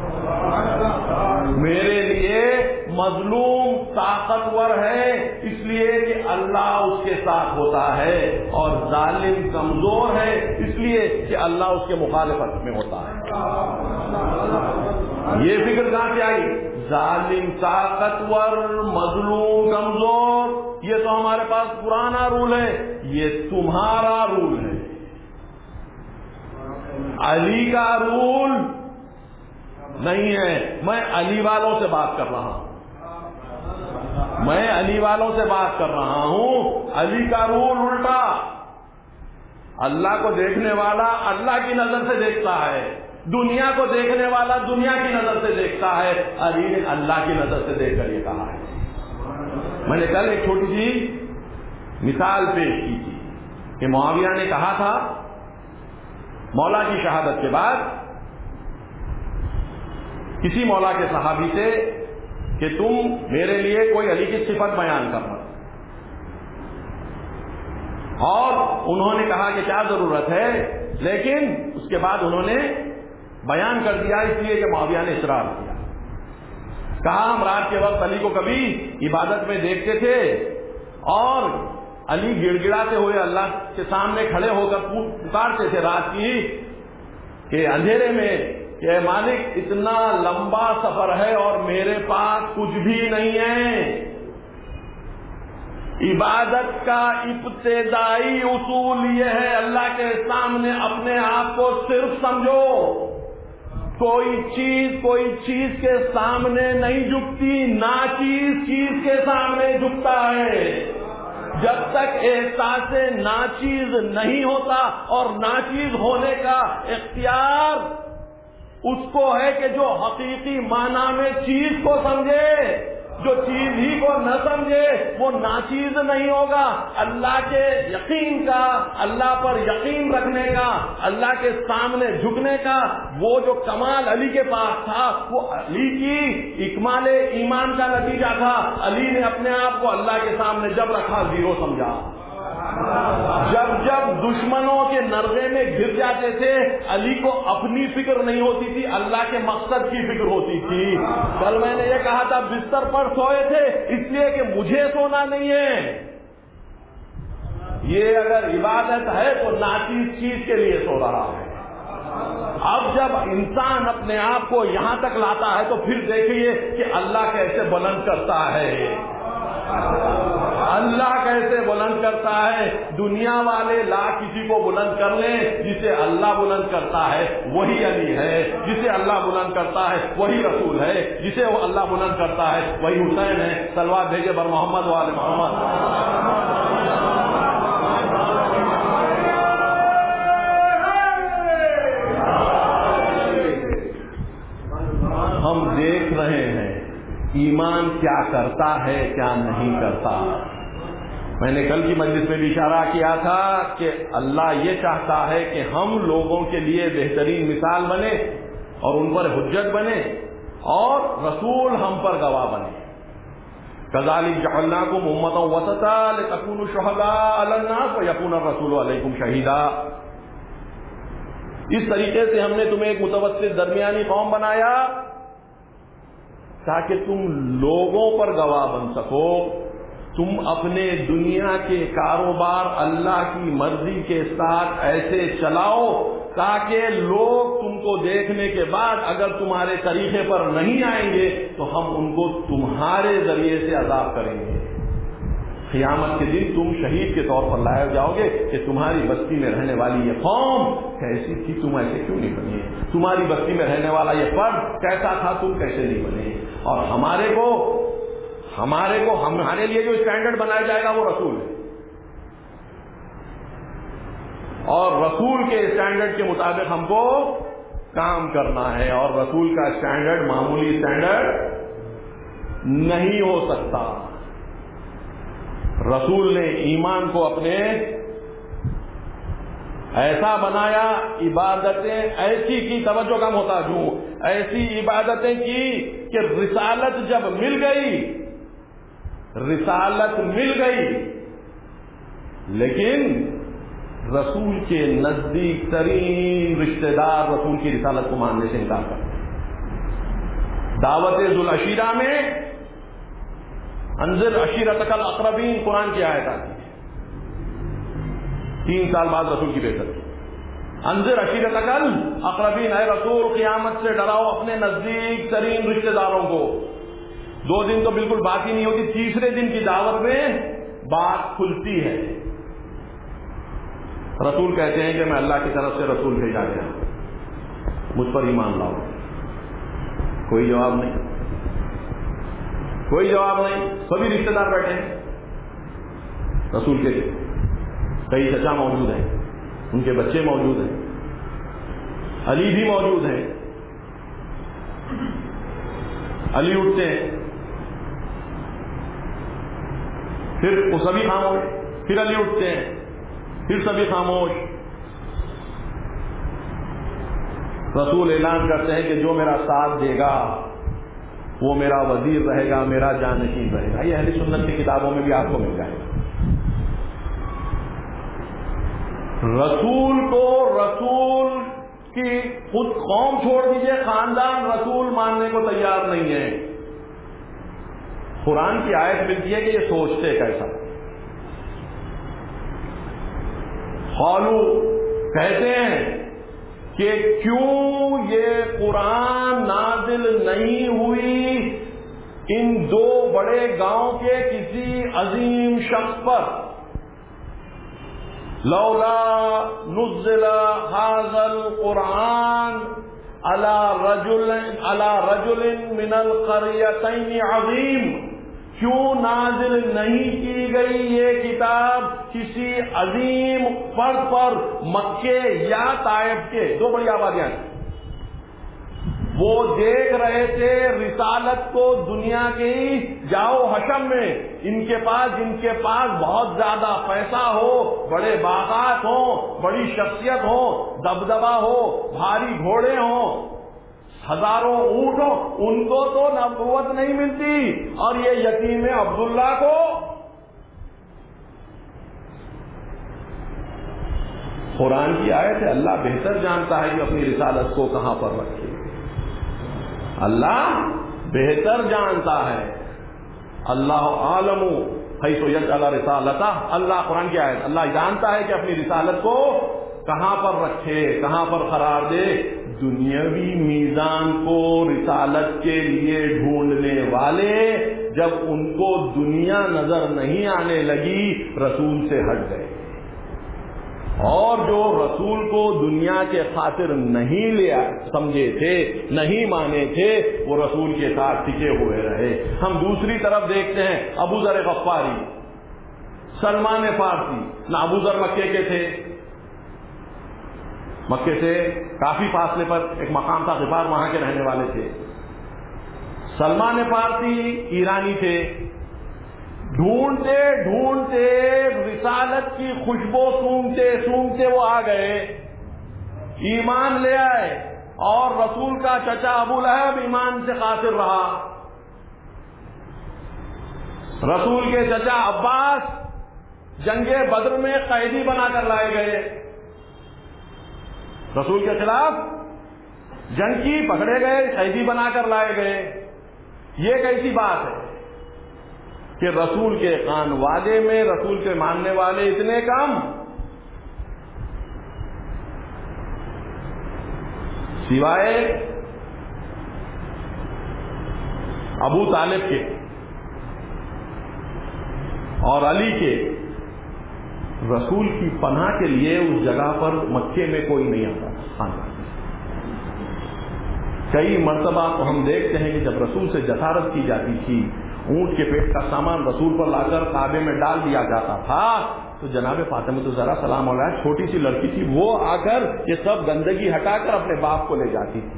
میرے لیے مظلوم طاقتور ہے اس لیے کہ اللہ اس کے ساتھ ہوتا ہے، اور ظالم کمزور ہے اس لیے کہ اللہ اس کے مخالفت میں ہوتا ہے. یہ فکر کہاں سے آئی؟ ظالم طاقتور، مظلوم کمزور، یہ تو ہمارے پاس پرانا رول ہے، یہ تمہارا رول ہے. علی کا رول نہیں ہے. میں علی والوں سے بات کر رہا ہوں، میں علی والوں سے بات کر رہا ہوں. علی کا رول الٹا، اللہ کو دیکھنے والا اللہ کی نظر سے دیکھتا ہے، دنیا کو دیکھنے والا دنیا کی نظر سے دیکھتا ہے. علی نے اللہ کی نظر سے دیکھ کر یہ کہا ہے. میں نے کل ایک چھوٹی سی مثال پیش کی تھی کہ معاویہ نے کہا تھا مولا کی شہادت کے بعد کسی مولا کے صحابی سے کہ تم میرے لیے کوئی علی کی صفت بیان کرنا، اور انہوں نے کہا کہ کیا ضرورت ہے، لیکن اس کے بعد انہوں نے بیان کر دیا اس لیے کہ معاویہ نے اصرار کیا. کہا ہم رات کے وقت علی کو کبھی عبادت میں دیکھتے تھے اور علی گڑ گڑاتے ہوئے اللہ کے سامنے کھڑے ہو کر پکارتے تھے رات کی کہ اندھیرے میں کہ مالک اتنا لمبا سفر ہے اور میرے پاس کچھ بھی نہیں ہے. عبادت کا ابتدائی اصول یہ ہے اللہ کے سامنے اپنے آپ کو صرف سمجھو. کوئی چیز کوئی چیز کے سامنے نہیں جھکتی، ناچیز چیز کے سامنے جھکتا ہے. جب تک احساس ناچیز نہیں ہوتا، اور ناچیز ہونے کا اختیار اس کو ہے کہ جو حقیقی معنی میں چیز کو سمجھے، جو چیز ہی کو نہ سمجھے وہ ناچیز نہیں ہوگا. اللہ کے یقین کا، اللہ پر یقین رکھنے کا، اللہ کے سامنے جھکنے کا وہ جو کمال علی کے پاس تھا وہ علی کی اکمال ایمان کا نتیجہ تھا. علی نے اپنے آپ کو اللہ کے سامنے جب رکھا زیرو سمجھا. جب جب دشمنوں کے نرغے میں گر جاتے تھے علی کو اپنی فکر نہیں ہوتی تھی، اللہ کے مقصد کی فکر ہوتی تھی. کل میں نے یہ کہا تھا بستر پر سوئے تھے اس لیے کہ مجھے سونا نہیں ہے. یہ اگر عبادت ہے تو ناچیز چیز کے لیے سو رہا ہے. اب جب انسان اپنے آپ کو یہاں تک لاتا ہے تو پھر دیکھیے کہ اللہ کیسے بلند کرتا ہے. اللہ کیسے بلند کرتا ہے. دنیا والے لا کسی کو بلند کر لیں، جسے اللہ بلند کرتا ہے وہی علی ہے، جسے اللہ بلند کرتا ہے وہی رسول ہے، جسے وہ اللہ بلند کرتا ہے وہی حسین ہے. تلوار بھیجے بر محمد والے محمد. ایمان کیا کرتا ہے کیا نہیں کرتا. میں نے کل کی مجلس میں بھی اشارہ کیا تھا کہ اللہ یہ چاہتا ہے کہ ہم لوگوں کے لیے بہترین مثال بنے اور ان پر حجت بنے اور رسول ہم پر گواہ بنے. كذلك جعلناكم أمة وسطا لتكونوا شهداء على الناس ويكون الرسول عليكم شهيدا. اس طریقے سے ہم نے تمہیں ایک متوسط درمیانی قوم بنایا تاکہ تم لوگوں پر گواہ بن سکو. تم اپنے دنیا کے کاروبار اللہ کی مرضی کے ساتھ ایسے چلاؤ تاکہ لوگ تم کو دیکھنے کے بعد اگر تمہارے طریقے پر نہیں آئیں گے تو ہم ان کو تمہارے ذریعے سے عذاب کریں گے. قیامت کے دن تم شہید کے طور پر لائے جاؤ گے کہ تمہاری بستی میں رہنے والی یہ قوم کیسی تھی, تم ایسے کیوں نہیں بنے. تمہاری بستی میں رہنے والا یہ فرد کیسا تھا, تم کیسے نہیں بنے. اور ہمارے کو ہمارے کو ہمارے لیے جو اسٹینڈرڈ بنایا جائے گا وہ رسول ہے, اور رسول کے اسٹینڈرڈ کے مطابق ہم کو کام کرنا ہے. اور رسول کا اسٹینڈرڈ معمولی اسٹینڈرڈ نہیں ہو سکتا. رسول نے ایمان کو اپنے ایسا بنایا, عبادتیں ایسی کی, توجہ کم ہوتا جو ایسی عبادتیں کی کہ رسالت جب مل گئی رسالت مل گئی لیکن رسول کے نزدیک ترین رشتہ دار رسول کی رسالت کو ماننے سے انکار کرتے. دعوت ذو العشیرہ میں انذر عشیرتک الاقربین قرآن کی آیت آتی ہے, تین سال بعد رسول کی بعثت. انذر عشیرتک الاقربین, اے رسول قیامت سے ڈراؤ اپنے نزدیک ترین رشتہ داروں کو. دو دن تو بالکل بات ہی نہیں ہوتی, تیسرے دن کی دعوت میں بات کھلتی ہے. رسول کہتے ہیں کہ میں اللہ کی طرف سے رسول بھیجا گیا, مجھ پر ایمان لاؤ. کوئی جواب نہیں, کوئی جواب نہیں. سبھی رشتے دار بیٹھے ہیں, رسول کے کئی چچا موجود ہیں, ان کے بچے موجود ہیں, علی بھی موجود ہیں. علی اٹھتے ہیں, پھر وہ سبھی خاموش, پھر علی اٹھتے ہیں, پھر سبھی خاموش. رسول اعلان کرتے ہیں کہ جو میرا ساتھ دے گا وہ میرا وزیر رہے گا, میرا جانشین رہے گا. یہ اہل سنت کی کتابوں میں بھی آپ کو مل جائے گا. رسول کو رسول کی خود قوم چھوڑ دیجئے, خاندان رسول ماننے کو تیار نہیں ہے. قرآن کی آیت ملتی ہے کہ یہ سوچتے کیسا. قالو کہتے ہیں کہ کیوں یہ قرآن نازل نہیں ہوئی ان دو بڑے گاؤں کے کسی عظیم شخص پر. لولا نزل هذا القرآن على رجل على رجل من القريتين عظيم. کیوں نازل نہیں کی گئی یہ کتاب کسی عظیم فرد پر, مکے یا طائف کے, دو بڑی آبادیاں. وہ دیکھ رہے تھے رسالت کو دنیا کی جاؤ حشم میں, ان کے پاس جن کے پاس بہت زیادہ پیسہ ہو, بڑے باغات ہوں, بڑی شخصیت ہو, دبدبا ہو, بھاری گھوڑے ہوں, ہزاروں اونٹ ہوں, ان کو تو نبوت نہیں ملتی. اور یہ یتیم عبداللہ کو قرآن کی آیت ہے. اللہ بہتر جانتا ہے کہ اپنی رسالت کو کہاں پر رکھے. اللہ بہتر جانتا ہے. اللہ عالم حیث یجعل رسالتہ. اللہ قرآن کی آیت, اللہ جانتا ہے کہ اپنی رسالت کو کہاں پر رکھے, کہاں پر قرار دے. دنیاوی میزان کو رسالت کے لیے ڈھونڈنے والے جب ان کو دنیا نظر نہیں آنے لگی رسول سے ہٹ گئے, اور جو رسول کو دنیا کے خاطر نہیں لیا سمجھے تھے, نہیں مانے تھے, وہ رسول کے ساتھ ٹکے ہوئے رہے. ہم دوسری طرف دیکھتے ہیں ابو ذر غفاری, سلمان فارسی. نہ ابو ذر مکے کے تھے, مکے سے کافی فاصلے پر ایک مقام تھا غفار, وہاں کے رہنے والے تھے. سلمان فارسی ایرانی تھے، ڈھونڈتے ڈھونڈتے رسالت کی خوشبو سونگتے سونگتے وہ آ گئے، ایمان لے آئے، اور رسول کا چچا ابو لہب ایمان سے قاصر رہا۔ رسول کے چچا عباس جنگ بدر میں قیدی بنا کر لائے گئے، رسول کے خلاف جنگ کی پکڑے گئے، قیدی بنا کر لائے گئے۔ یہ کیسی بات ہے کہ رسول کے خانوادے میں رسول کے ماننے والے اتنے کم؟ سوائے ابو طالب کے اور علی کے، رسول کی پناہ کے لیے اس جگہ پر مکے میں کوئی نہیں آتا خاندان۔ کئی مرتبہ تو ہم دیکھتے ہیں کہ جب رسول سے جسارت کی جاتی تھی، اونٹ کے پیٹ کا سامان رسول پر لا کر کعبے میں ڈال دیا جاتا تھا، تو جناب فاطمہ الزہرا سلام علیہا چھوٹی سی لڑکی تھی، وہ آ کر یہ سب گندگی ہٹا کر اپنے باپ کو لے جاتی تھی۔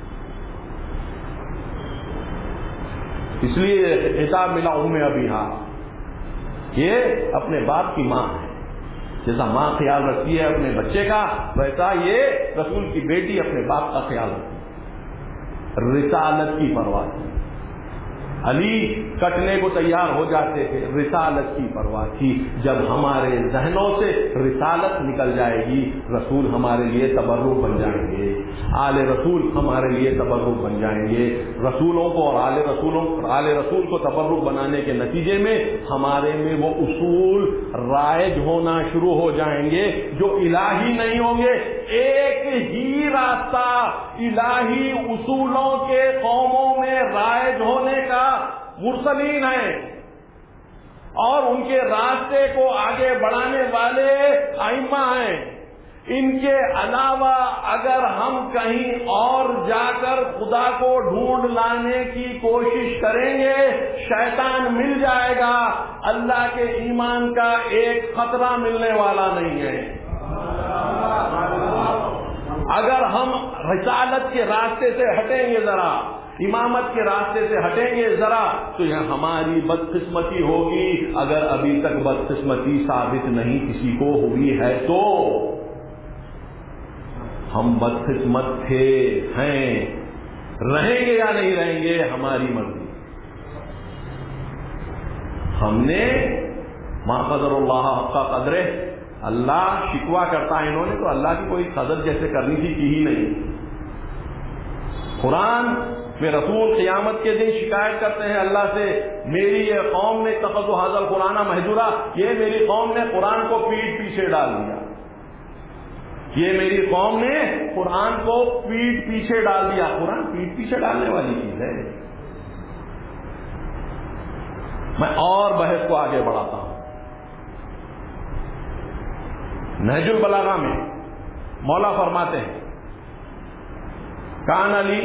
اس لیے خطاب ملا ام ابیہا، یہ اپنے باپ کی ماں ہے، جیسا ماں خیال رکھتی ہے اپنے بچے کا، ویسا یہ رسول کی بیٹی اپنے باپ کا خیال رکھتی ہے۔ رسالت کی پرواہ تھی، علی کٹنے کو تیار ہو جاتے تھے، رسالت کی پرواہ تھی۔ جب ہمارے ذہنوں سے رسالت نکل جائے گی، رسول ہمارے لیے تبرک بن جائیں گے، آل رسول ہمارے لیے تبرک بن جائیں گے۔ رسولوں کو اور آل رسولوں آل رسول کو تبرک بنانے کے نتیجے میں ہمارے میں وہ اصول رائج ہونا شروع ہو جائیں گے جو الہی نہیں ہوں گے۔ ایک ہی راستہ الہی اصولوں کے قوموں میں رائج ہونے کا مرسلین ہیں، اور ان کے راستے کو آگے بڑھانے والے ائمہ ہیں۔ ان کے علاوہ اگر ہم کہیں اور جا کر خدا کو ڈھونڈ لانے کی کوشش کریں گے، شیطان مل جائے گا، اللہ کے ایمان کا ایک خطرہ ملنے والا نہیں ہے۔ اگر ہم رسالت کے راستے سے ہٹیں گے ذرا، امامت کے راستے سے ہٹیں گے ذرا، تو یہ ہماری بدقسمتی ہوگی۔ اگر ابھی تک بدقسمتی ثابت نہیں کسی کو ہوئی ہے تو ہم بدقسمت تھے، ہیں، رہیں گے یا نہیں رہیں گے ہماری مرضی۔ ہم نے ما قدر اللہ حق قدرہ، اللہ شکوا کرتا ہے انہوں نے تو اللہ کی کوئی قدر جیسے کرنی تھی کی ہی نہیں۔ قرآن میں رسول قیامت کے دن شکایت کرتے ہیں اللہ سے، میری یہ قوم نے اتخذوا ھذا القرآن مہجورا، یہ میری قوم نے قرآن کو پیٹ پیچھے ڈال دیا، یہ میری قوم نے قرآن کو پیٹ پیچھے ڈال دیا۔ قرآن پیٹ پیچھے ڈالنے والی چیز ہے۔ میں اور بحث کو آگے بڑھاتا ہوں۔ نہج البلاغہ میں مولا فرماتے ہیں، کان علی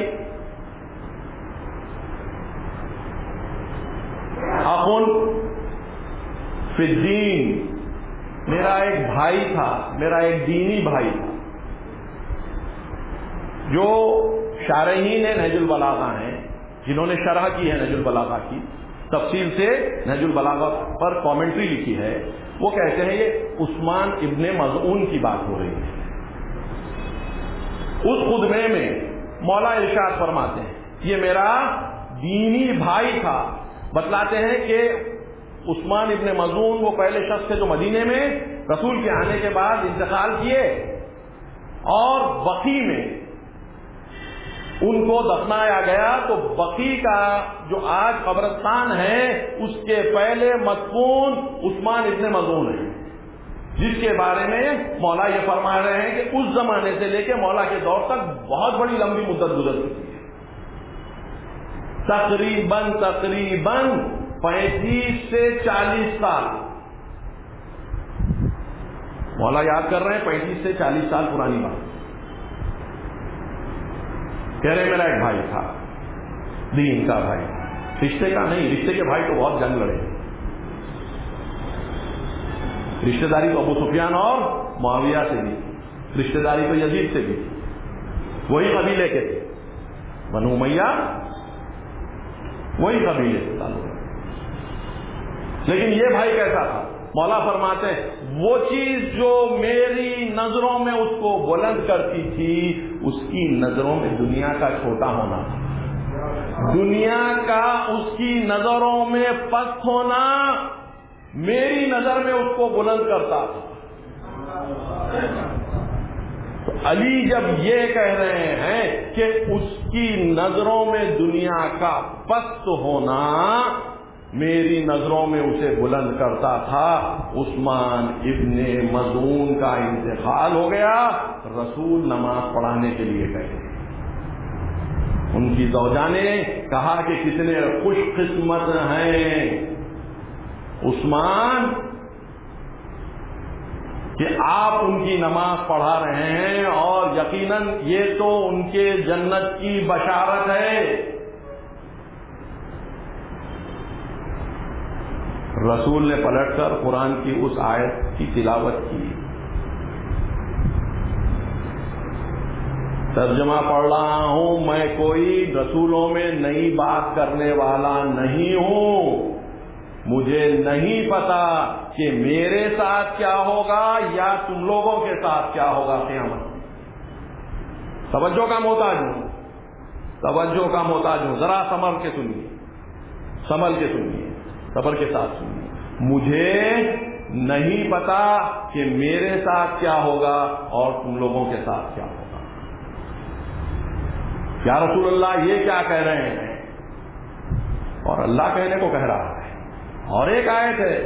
اخن فی الدین، میرا ایک بھائی تھا، میرا ایک دینی بھائی تھا۔ جو شارحین نہج البلاغہ ہیں، جنہوں نے شرح کی ہے نہج البلاغہ کی، تفصیل سے نہج البلاغہ پر کامنٹری لکھی ہے، وہ کہتے ہیں یہ عثمان ابن مظعون کی بات ہو رہی ہے۔ اس خطبے میں مولا ارشاد فرماتے ہیں یہ میرا دینی بھائی تھا، بتلاتے ہیں کہ عثمان ابن مظعون وہ پہلے شخص تھے جو مدینے میں رسول کے آنے کے بعد انتقال کیے، اور بقی میں ان کو دفنایا گیا۔ تو بقی کا جو آج قبرستان ہے اس کے پہلے مدفون عثمان ابن مظعون ہے، جس کے بارے میں مولا یہ فرما رہے ہیں کہ اس زمانے سے لے کے مولا کے دور تک بہت بڑی لمبی مدت گزر چکی ہے، تقریباً تقریباً پینتیس سے چالیس سال۔ مولا یاد کر رہے ہیں پینتیس سے چالیس سال پرانی بات، کہہ رہے میرا ایک بھائی تھا، دین کا بھائی، رشتے کا نہیں، رشتے کے بھائی تو بہت جنگ لڑے، رشتہ داری تو ابو سفیان اور معاویہ سے بھی، رشتہ داری تو یزید سے بھی، وہی قبیلے کے تھے، بنو امیہ وہی قبیلے سے تعلق ہے. لیکن یہ بھائی کیسا تھا؟ مولا فرماتے ہیں وہ چیز جو میری نظروں میں اس کو بلند کرتی تھی اس کی نظروں میں دنیا کا چھوٹا ہونا تھا. دنیا کا اس کی نظروں میں پست ہونا میری نظر میں اس کو بلند کرتا تھا. تو علی جب یہ کہہ رہے ہیں کہ اس کی نظروں میں دنیا کا پست ہونا میری نظروں میں اسے بلند کرتا تھا. عثمان ابن مظعون کا انتقال ہو گیا. رسول نماز پڑھانے کے لیے گئے. ان کی زوجہ نے کہا کہ کتنے خوش قسمت ہیں عثمان کہ آپ ان کی نماز پڑھا رہے ہیں اور یقیناً یہ تو ان کے جنت کی بشارت ہے. رسول نے پلٹ کر قرآن کی اس آیت کی تلاوت کی. ترجمہ پڑھ رہا ہوں. میں کوئی رسولوں میں نئی بات کرنے والا نہیں ہوں. مجھے نہیں پتا کہ میرے ساتھ کیا ہوگا یا تم لوگوں کے ساتھ کیا ہوگا قیامت. توجہ کا محتاج ہوں توجہ کا محتاج ہوں ذرا سنبھل کے سنیے سنبھل کے سنیے صبر کے ساتھ سنیے. مجھے نہیں پتا کہ میرے ساتھ کیا ہوگا اور تم لوگوں کے ساتھ کیا ہوگا. یا رسول اللہ یہ کیا کہہ رہے ہیں؟ اور اللہ کہنے کو کہہ رہا ہے. اور ایک آیت ہے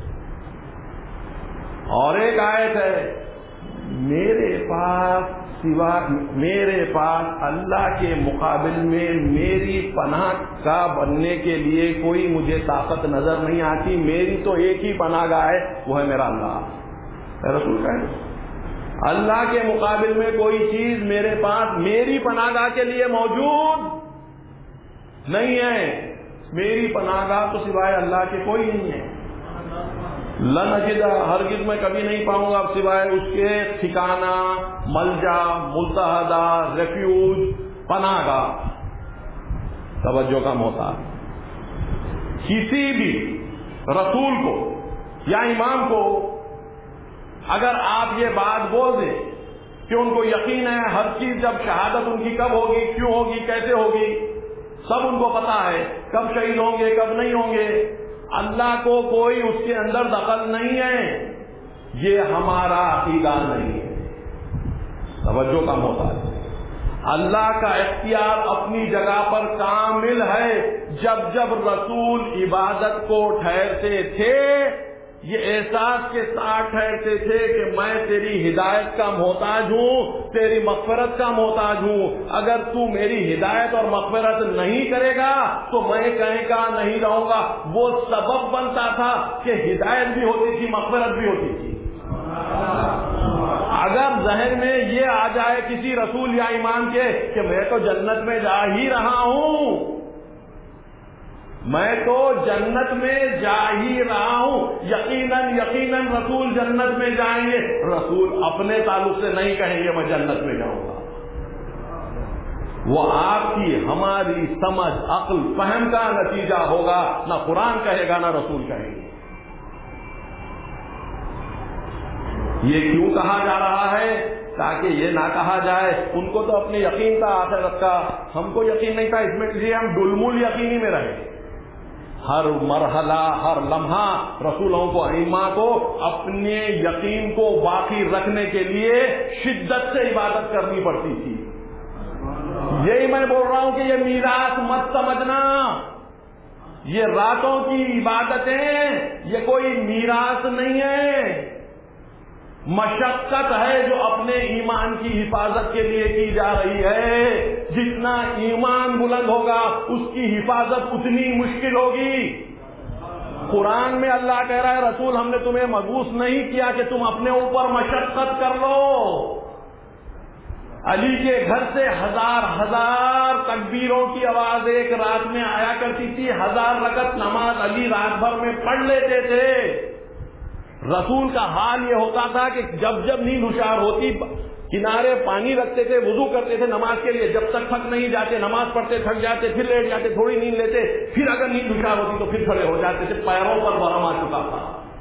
اور ایک آیت ہے میرے پاس سوا میرے پاس اللہ کے مقابل میں میری پناہ کا بننے کے لیے کوئی مجھے طاقت نظر نہیں آتی. میری تو ایک ہی پناہ گاہ ہے وہ ہے میرا اللہ. رسول کہے اللہ کے مقابل میں کوئی چیز میرے پاس میری پناہ گاہ کے لیے موجود نہیں ہے. میری پناہ گاہ تو سوائے اللہ کے کوئی نہیں ہے. لن اجدہ ہرگز میں کبھی نہیں پاؤں گا سوائے اس کے ٹھکانہ ملجا ملتحدہ ریفیوج پناہ گاہ. توجہ کا محتاج. کسی بھی رسول کو یا امام کو اگر آپ یہ بات بول دیں کہ ان کو یقین ہے ہر چیز جب شہادت ان کی کب ہوگی کیوں ہوگی کیسے ہوگی سب ان کو پتا ہے کب شہید ہوں گے کب نہیں ہوں گے اللہ کو کوئی اس کے اندر دخل نہیں ہے یہ ہمارا عقیدہ نہیں ہے. توجہ کا محتاج. اللہ کا اختیار اپنی جگہ پر کامل ہے. جب جب رسول عبادت کو ٹھہرتے تھے یہ احساس کے ساتھ ٹھہرتے تھے کہ میں تیری ہدایت کا محتاج ہوں تیری مغفرت کا محتاج ہوں. اگر تو میری ہدایت اور مغفرت نہیں کرے گا تو میں کہیں کا نہیں رہوں گا. وہ سبب بنتا تھا کہ ہدایت بھی ہوتی تھی مغفرت بھی ہوتی تھی. اگر ذہن میں یہ آ جائے کسی رسول یا امام کے کہ میں تو جنت میں جا ہی رہا ہوں میں تو جنت میں جا ہی رہا ہوں یقیناً یقیناً رسول جنت میں جائیں گے. رسول اپنے تعلق سے نہیں کہیں گے میں جنت میں جاؤں گا. وہ آپ کی ہماری سمجھ عقل فہم کا نتیجہ ہوگا. نہ قرآن کہے گا نہ رسول کہیں گے. یہ کیوں کہا جا رہا ہے تاکہ یہ نہ کہا جائے ان کو تو اپنے یقین کا آخرت کا ہم کو یقین نہیں تھا اس میں لیے ہم ڈلمول یقینی میں رہے. ہر مرحلہ ہر لمحہ رسولوں کو ائمہ کو اپنے یقین کو باقی رکھنے کے لیے شدت سے عبادت کرنی پڑتی تھی. یہی میں بول رہا ہوں کہ یہ میراث مت سمجھنا. یہ راتوں کی عبادتیں یہ کوئی میراث نہیں ہے. مشقت ہے جو اپنے ایمان کی حفاظت کے لیے کی جا رہی ہے. جتنا ایمان بلند ہوگا اس کی حفاظت اتنی مشکل ہوگی. قرآن میں اللہ کہہ رہا ہے رسول ہم نے تمہیں مبعوث نہیں کیا کہ تم اپنے اوپر مشقت کر لو. علی کے گھر سے ہزار ہزار تکبیروں کی آواز ایک رات میں آیا کرتی تھی. ہزار رکعت نماز علی رات بھر میں پڑھ لیتے تھے. رسول کا حال یہ ہوتا تھا کہ جب جب نیند ہوشیار ہوتی کنارے پانی رکھتے تھے، وضو کرتے تھے نماز کے لیے، جب تک تھک نہیں جاتے نماز پڑھتے، تھک جاتے پھر لیٹ جاتے، تھوڑی نیند لیتے، پھر اگر نیند بیکار ہوتی تو پھر کھڑے ہو جاتے تھے، پیروں پر برہم آ چکا تھا۔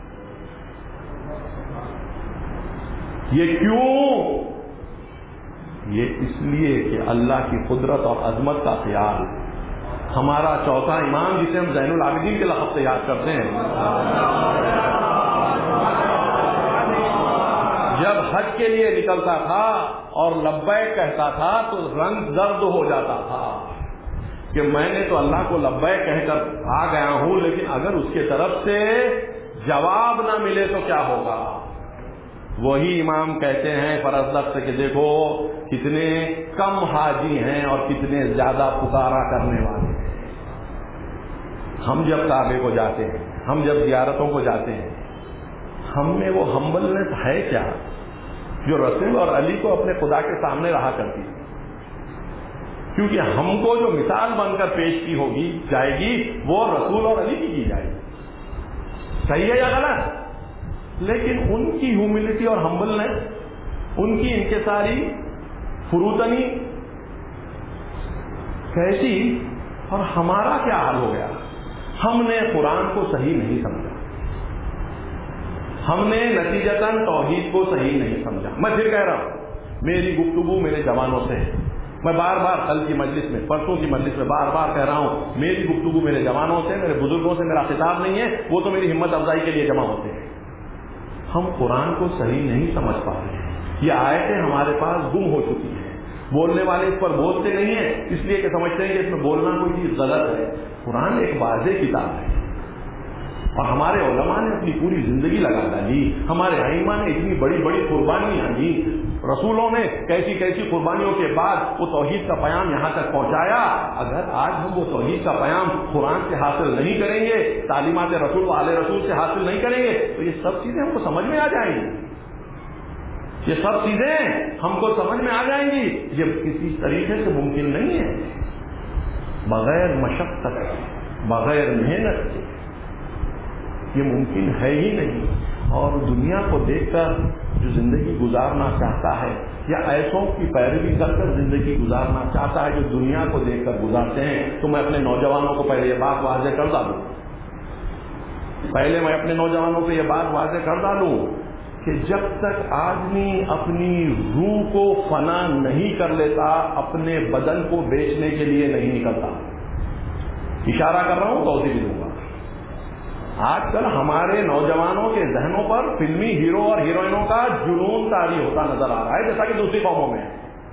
یہ کیوں؟ یہ اس لیے کہ اللہ کی قدرت اور عظمت کا خیال۔ ہمارا چوتھا امام جسے ہم زین العابدین کے لقب سے یاد کرتے ہیں، جب حج کے لیے نکلتا تھا اور لبیک کہتا تھا تو رنگ زرد ہو جاتا تھا کہ میں نے تو اللہ کو لبیک کہہ کر آ گیا ہوں، لیکن اگر اس کے طرف سے جواب نہ ملے تو کیا ہوگا؟ وہی امام کہتے ہیں فرزدق سے کہ دیکھو کتنے کم حاجی ہیں اور کتنے زیادہ پکارا کرنے والے ہیں۔ ہم جب کعبے کو جاتے ہیں، ہم جب زیارتوں کو جاتے ہیں، ہم میں وہ ہمبلنس ہے کیا جو رسول اور علی کو اپنے خدا کے سامنے رہا کرتی ہے؟ کیونکہ ہم کو جو مثال بن کر پیش کی ہوگی جائے گی وہ رسول اور علی کی کی جائے گی، صحیح ہے یا غلط؟ لیکن ان کی ہیوملٹی اور ہمبلنس، ان کی انکساری، فروتنی کیسی، اور ہمارا کیا حال ہو گیا؟ ہم نے قرآن کو صحیح نہیں سمجھا، ہم نے نتیجتاً توحید کو صحیح نہیں سمجھا۔ میں پھر کہہ رہا ہوں، میری گفتگو میرے جوانوں سے ہے، میں بار بار کل کی مجلس میں، پرسوں کی مجلس میں بار بار کہہ رہا ہوں، میری گفتگو میرے جوانوں سے، میرے بزرگوں سے میرا خطاب نہیں ہے، وہ تو میری ہمت افزائی کے لیے جمع ہوتے ہیں۔ ہم قرآن کو صحیح نہیں سمجھ پا رہے ہیں، یہ آیتیں ہمارے پاس گم ہو چکی ہیں، بولنے والے اس پر بولتے نہیں ہیں اس لیے کہ سمجھتے ہیں کہ اس میں بولنا کوئی چیز غلط ہے۔ قرآن ایک واضح کتاب ہے اور ہمارے علماء نے اپنی پوری زندگی لگا ڈالی، ہمارے ائمہ نے اتنی بڑی بڑی قربانیاں دی، رسولوں نے کیسی کیسی قربانیوں کے بعد وہ توحید کا پیام یہاں تک پہنچایا۔ اگر آج ہم وہ توحید کا پیام قرآن سے حاصل نہیں کریں گے، تعلیمات رسول و آل رسول سے حاصل نہیں کریں گے تو یہ سب چیزیں ہم کو سمجھ میں آ جائیں گی، یہ سب چیزیں ہم کو سمجھ میں آ جائیں گی۔ یہ کسی طریقے سے ممکن نہیں ہے، بغیر مشقت، بغیر محنت کے یہ ممکن ہے ہی نہیں۔ اور دنیا کو دیکھ کر جو زندگی گزارنا چاہتا ہے یا ایسوں کی پیروی کر کر زندگی گزارنا چاہتا ہے جو دنیا کو دیکھ کر گزارتے ہیں، تو میں اپنے نوجوانوں کو پہلے یہ بات واضح کر ڈالوں پہلے میں اپنے نوجوانوں کو یہ بات واضح کر ڈالوں کہ جب تک آدمی اپنی روح کو فنا نہیں کر لیتا، اپنے بدن کو بیچنے کے لیے نہیں نکلتا۔ اشارہ کر رہا ہوں، توضیح بھی دوں گا۔ آج کل ہمارے نوجوانوں کے ذہنوں پر فلمی ہیرو اور ہیروئنوں کا جنون طاری ہوتا نظر آ رہا ہے، جیسا کہ دوسری قوموں میں۔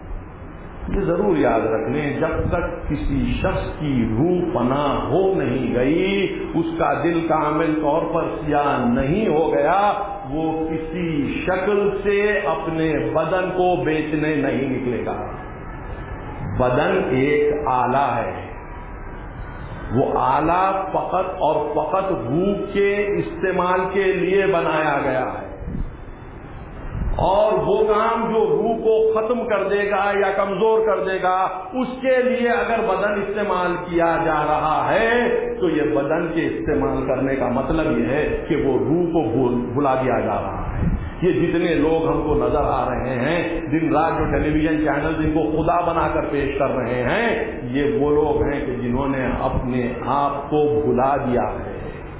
یہ ضرور یاد رکھ لیں، جب تک کسی شخص کی روح پناہ ہو نہیں گئی، اس کا دل کامل طور پر سیاہ نہیں ہو گیا، وہ کسی شکل سے اپنے بدن کو بیچنے نہیں نکلے گا۔ بدن ایک آلہ ہے، وہ آلہ فقط اور فقط روح کے استعمال کے لیے بنایا گیا ہے، اور وہ کام جو روح کو ختم کر دے گا یا کمزور کر دے گا، اس کے لیے اگر بدن استعمال کیا جا رہا ہے تو یہ بدن کے استعمال کرنے کا مطلب یہ ہے کہ وہ روح کو بھلا دیا جا رہا ہے۔ یہ جتنے لوگ ہم کو نظر آ رہے ہیں دن رات، جو ٹیلی ویژن چینل جن کو خدا بنا کر پیش کر رہے ہیں، یہ وہ لوگ ہیں کہ جنہوں نے اپنے آپ کو بھلا دیا ہے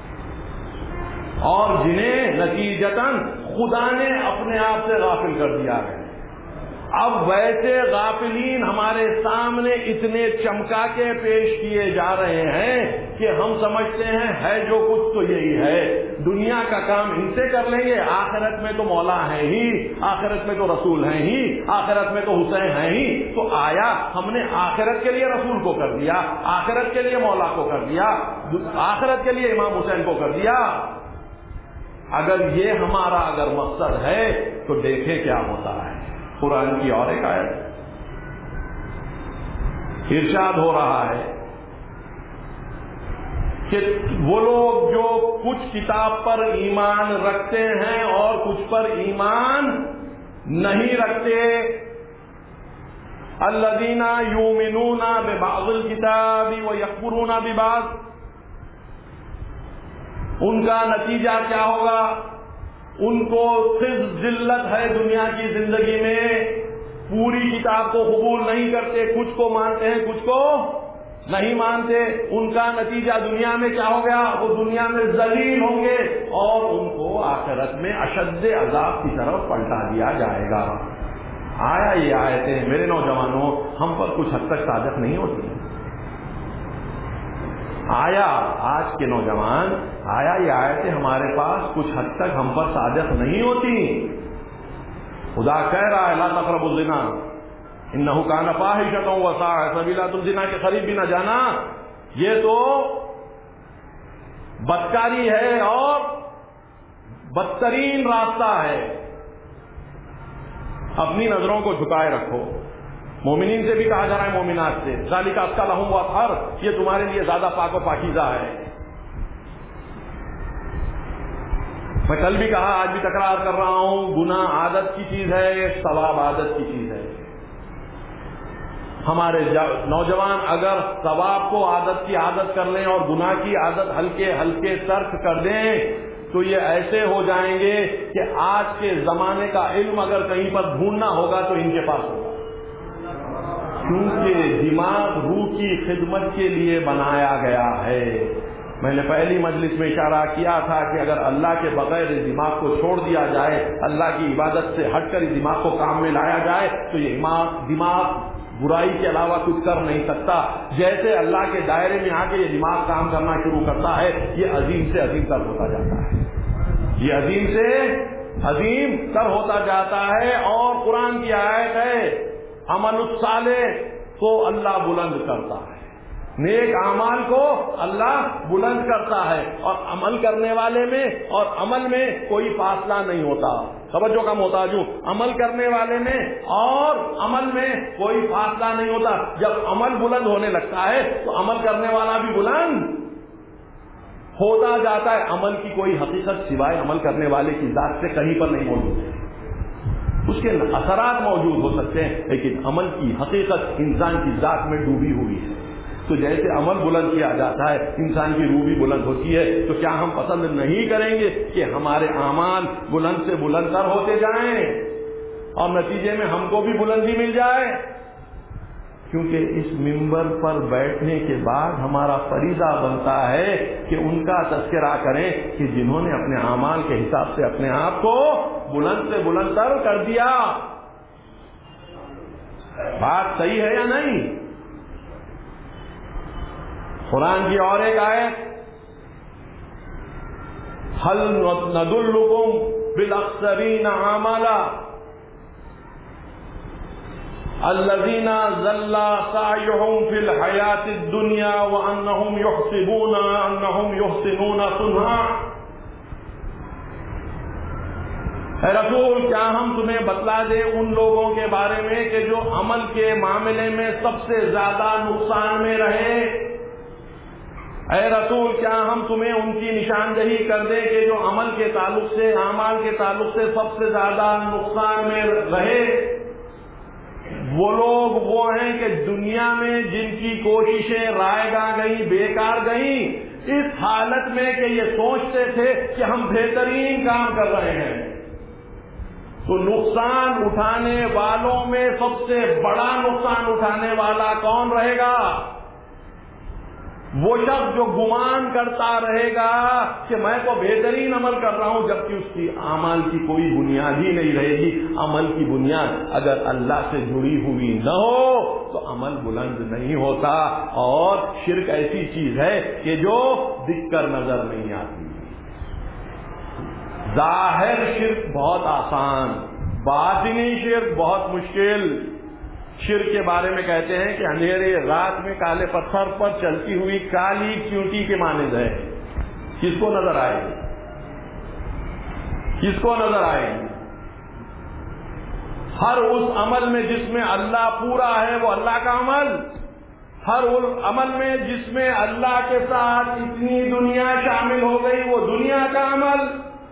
اور جنہیں نتیجتاً خدا نے اپنے آپ سے غافل کر دیا ہے۔ اب ویسے غافلین ہمارے سامنے اتنے چمکا کے پیش کیے جا رہے ہیں کہ ہم سمجھتے ہیں ہے جو کچھ تو یہی ہے، دنیا کا کام ان سے کر لیں گے، آخرت میں تو مولا ہیں ہی، آخرت میں تو رسول ہیں ہی، آخرت میں تو حسین ہیں ہی۔ تو آیا ہم نے آخرت کے لیے رسول کو کر دیا، آخرت کے لیے مولا کو کر دیا، آخرت کے لیے امام حسین کو کر دیا؟ اگر یہ ہمارا اگر مقصد ہے تو دیکھیں کیا ہوتا ہے۔ قرآن کی اور ایک آیت ارشاد ہو رہا ہے کہ وہ لوگ جو کچھ کتاب پر ایمان رکھتے ہیں اور کچھ پر ایمان نہیں رکھتے، الذین یؤمنون ببعض الکتاب ویکفرون ببعض، ان کا نتیجہ کیا ہوگا؟ ان کو صرف ذلت ہے دنیا کی زندگی میں، پوری کتاب کو قبول نہیں کرتے، کچھ کو مانتے ہیں کچھ کو نہیں مانتے، ان کا نتیجہ دنیا میں کیا ہو گیا؟ وہ دنیا میں ذلیل ہوں گے اور ان کو آخرت میں اشد عذاب کی طرف پلٹا دیا جائے گا۔ آیا یہ آیتیں میرے نوجوانوں ہم پر کچھ حد تک صادق نہیں ہوتی؟ آیا آج کے نوجوان، آیا یہ آیتیں ہمارے پاس کچھ حد تک ہم پر صادق نہیں ہوتی؟ خدا کہہ رہا ہے لا تقربوا الزنا انہ کان فاحشۃ وساء سبیلا، تم زنا کے قریب بھی نہ جانا، یہ تو بدکاری ہے اور بدترین راستہ ہے۔ اپنی نظروں کو جھکائے رکھو۔ مومنین سے بھی کہا جا رہا ہے مومنات سے، ذالک ازکی لہم واطہر، یہ تمہارے لیے زیادہ پاک و پاکیزہ ہے۔ میں کل بھی کہا، آج بھی تکرار کر رہا ہوں، گناہ عادت کی چیز ہے، ثواب عادت کی چیز ہے۔ ہمارے نوجوان اگر ثواب کو عادت کی عادت کر لیں اور گناہ کی عادت ہلکے ہلکے ترک کر دیں تو یہ ایسے ہو جائیں گے کہ آج کے زمانے کا علم اگر کہیں پر ڈھونڈنا ہوگا تو ان کے پاس ہوگا، کیونکہ دماغ روح کی خدمت کے لیے بنایا گیا ہے۔ میں نے پہلی مجلس میں اشارہ کیا تھا کہ اگر اللہ کے بغیر اس دماغ کو چھوڑ دیا جائے، اللہ کی عبادت سے ہٹ کر اس دماغ کو کام میں لایا جائے تو یہ دماغ برائی کے علاوہ کچھ کر نہیں سکتا۔ جیسے اللہ کے دائرے میں آ کے یہ دماغ کام کرنا شروع کرتا ہے، یہ عظیم سے عظیم تر ہوتا جاتا ہے، یہ عظیم سے عظیم تر ہوتا جاتا ہے۔ اور قرآن کی آیت ہے عمل الصالح کو اللہ بلند کرتا ہے، نیک اعمال کو اللہ بلند کرتا ہے، اور عمل کرنے والے میں اور عمل میں کوئی فاصلہ نہیں ہوتا۔ توجہ کا محتاج ہوں، عمل کرنے والے میں اور عمل میں کوئی فاصلہ نہیں ہوتا۔ جب عمل بلند ہونے لگتا ہے تو عمل کرنے والا بھی بلند ہوتا جاتا ہے۔ عمل کی کوئی حقیقت سوائے عمل کرنے والے کی ذات سے کہیں پر نہیں موجود ہے، اس کے اثرات موجود ہو سکتے ہیں لیکن عمل کی حقیقت انسان کی ذات میں ڈوبی ہوئی ہے۔ تو جیسے عمل بلند کیا جاتا ہے انسان کی روح بھی بلند ہوتی ہے، تو کیا ہم پسند نہیں کریں گے کہ ہمارے اعمال بلند سے بلند تر ہوتے جائیں اور نتیجے میں ہم کو بھی بلندی مل جائے؟ کیونکہ اس منبر پر بیٹھنے کے بعد ہمارا فریضہ بنتا ہے کہ ان کا تذکرہ کریں کہ جنہوں نے اپنے اعمال کے حساب سے اپنے آپ کو بلند سے بلند تر کر دیا۔ بات صحیح ہے یا نہیں؟ قرآن کی اور ایک آیت، هل ندلکم بالاخسرین اعمالا الذین ضل سعیهم فی الحیاۃ الدنیا وانہم یحسبون انہم یحسنون صنعا۔ اے رسول، کیا ہم تمہیں بتلا دیں ان لوگوں کے بارے میں کہ جو عمل کے معاملے میں سب سے زیادہ نقصان میں رہے؟ اے رسول، کیا ہم تمہیں ان کی نشاندہی کر دیں کہ جو عمل کے تعلق سے، اعمال کے تعلق سے سب سے زیادہ نقصان میں رہے؟ وہ لوگ وہ ہیں کہ دنیا میں جن کی کوششیں رائے گاں گئیں، بیکار گئیں، اس حالت میں کہ یہ سوچتے تھے کہ ہم بہترین کام کر رہے ہیں۔ تو نقصان اٹھانے والوں میں سب سے بڑا نقصان اٹھانے والا کون رہے گا؟ وہ شخص جو گمان کرتا رہے گا کہ میں تو بہترین عمل کر رہا ہوں، جبکہ اس کی اعمال کی کوئی بنیاد ہی نہیں رہے گی۔ عمل کی بنیاد اگر اللہ سے جڑی ہوئی نہ ہو تو عمل بلند نہیں ہوتا۔ اور شرک ایسی چیز ہے کہ جو دکھ کر نظر نہیں آتی۔ ظاہر شرک بہت آسان، باطنی شرک بہت مشکل۔ شرک کے بارے میں کہتے ہیں کہ اندھیرے رات میں کالے پتھر پر چلتی ہوئی کالی چیونٹی کے مانند ہے۔ کس کو نظر آئے گی؟ کس کو نظر آئے گی؟ ہر اس عمل میں جس میں اللہ پورا ہے وہ اللہ کا عمل، ہر اس عمل میں جس میں اللہ کے ساتھ اتنی دنیا شامل ہو گئی وہ دنیا کا عمل۔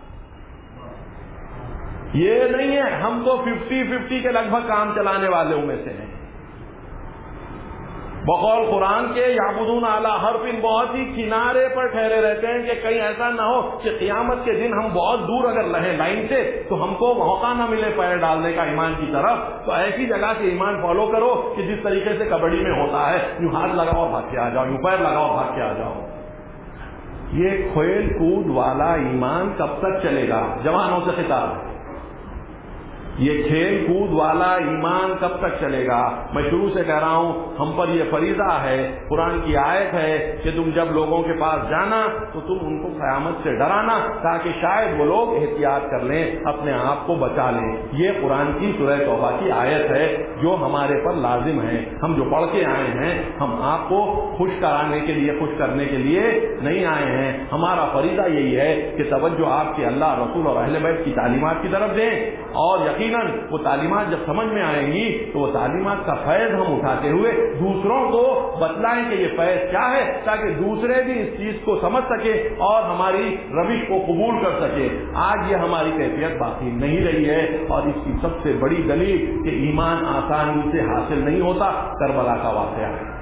یہ نہیں ہے ہم تو ففٹی ففٹی کے لگ بھگ کام چلانے والوں میں سے ہیں۔ بقول قرآن کے یعبدون اعلی حرف بہت ہی کنارے پر ٹھہرے رہتے ہیں کہ کہیں ایسا نہ ہو کہ قیامت کے دن ہم بہت دور اگر رہیں لائن سے تو ہم کو موقع نہ ملے پیر ڈالنے کا ایمان کی طرف. تو ایسی جگہ سے ایمان فالو کرو کہ جس طریقے سے کبڈی میں ہوتا ہے، یوں ہاتھ لگاؤ اور بھاگ کے آ جاؤ، یوں پیر لگاؤ بھاگ کے آ جاؤ. یہ کھیل کود والا ایمان کب تک چلے گا؟ جوانوں سے خطاب ہے. یہ کھیل کود والا ایمان کب تک چلے گا؟ میں شروع سے کہہ رہا ہوں ہم پر یہ فریضہ ہے، قرآن کی آیت ہے کہ تم جب لوگوں کے پاس جانا تو تم ان کو قیامت سے ڈرانا تاکہ شاید وہ لوگ احتیاط کر لیں، اپنے آپ کو بچا لیں. یہ قرآن کی سورہ توبہ کی آیت ہے جو ہمارے پر لازم ہے. ہم جو پڑھ کے آئے ہیں ہم آپ کو خوش کرانے کے لیے، خوش کرنے کے لیے نہیں آئے ہیں. ہمارا فریضہ یہی ہے کہ توجہ آپ کے اللہ، رسول اور اہل بیت کی تعلیمات کی طرف دیں، اور یقیناً وہ تعلیمات جب سمجھ میں آئیں گی تو وہ تعلیمات کا فیض ہم اٹھاتے ہوئے دوسروں کو بتلائیں کہ یہ فیض کیا ہے، تاکہ دوسرے بھی اس چیز کو سمجھ سکے اور ہماری روش کو قبول کر سکے. آج یہ ہماری کیفیت باقی نہیں رہی ہے، اور اس کی سب سے بڑی دلیل کہ ایمان آسانی سے حاصل نہیں ہوتا کربلا کا واقعہ ہے.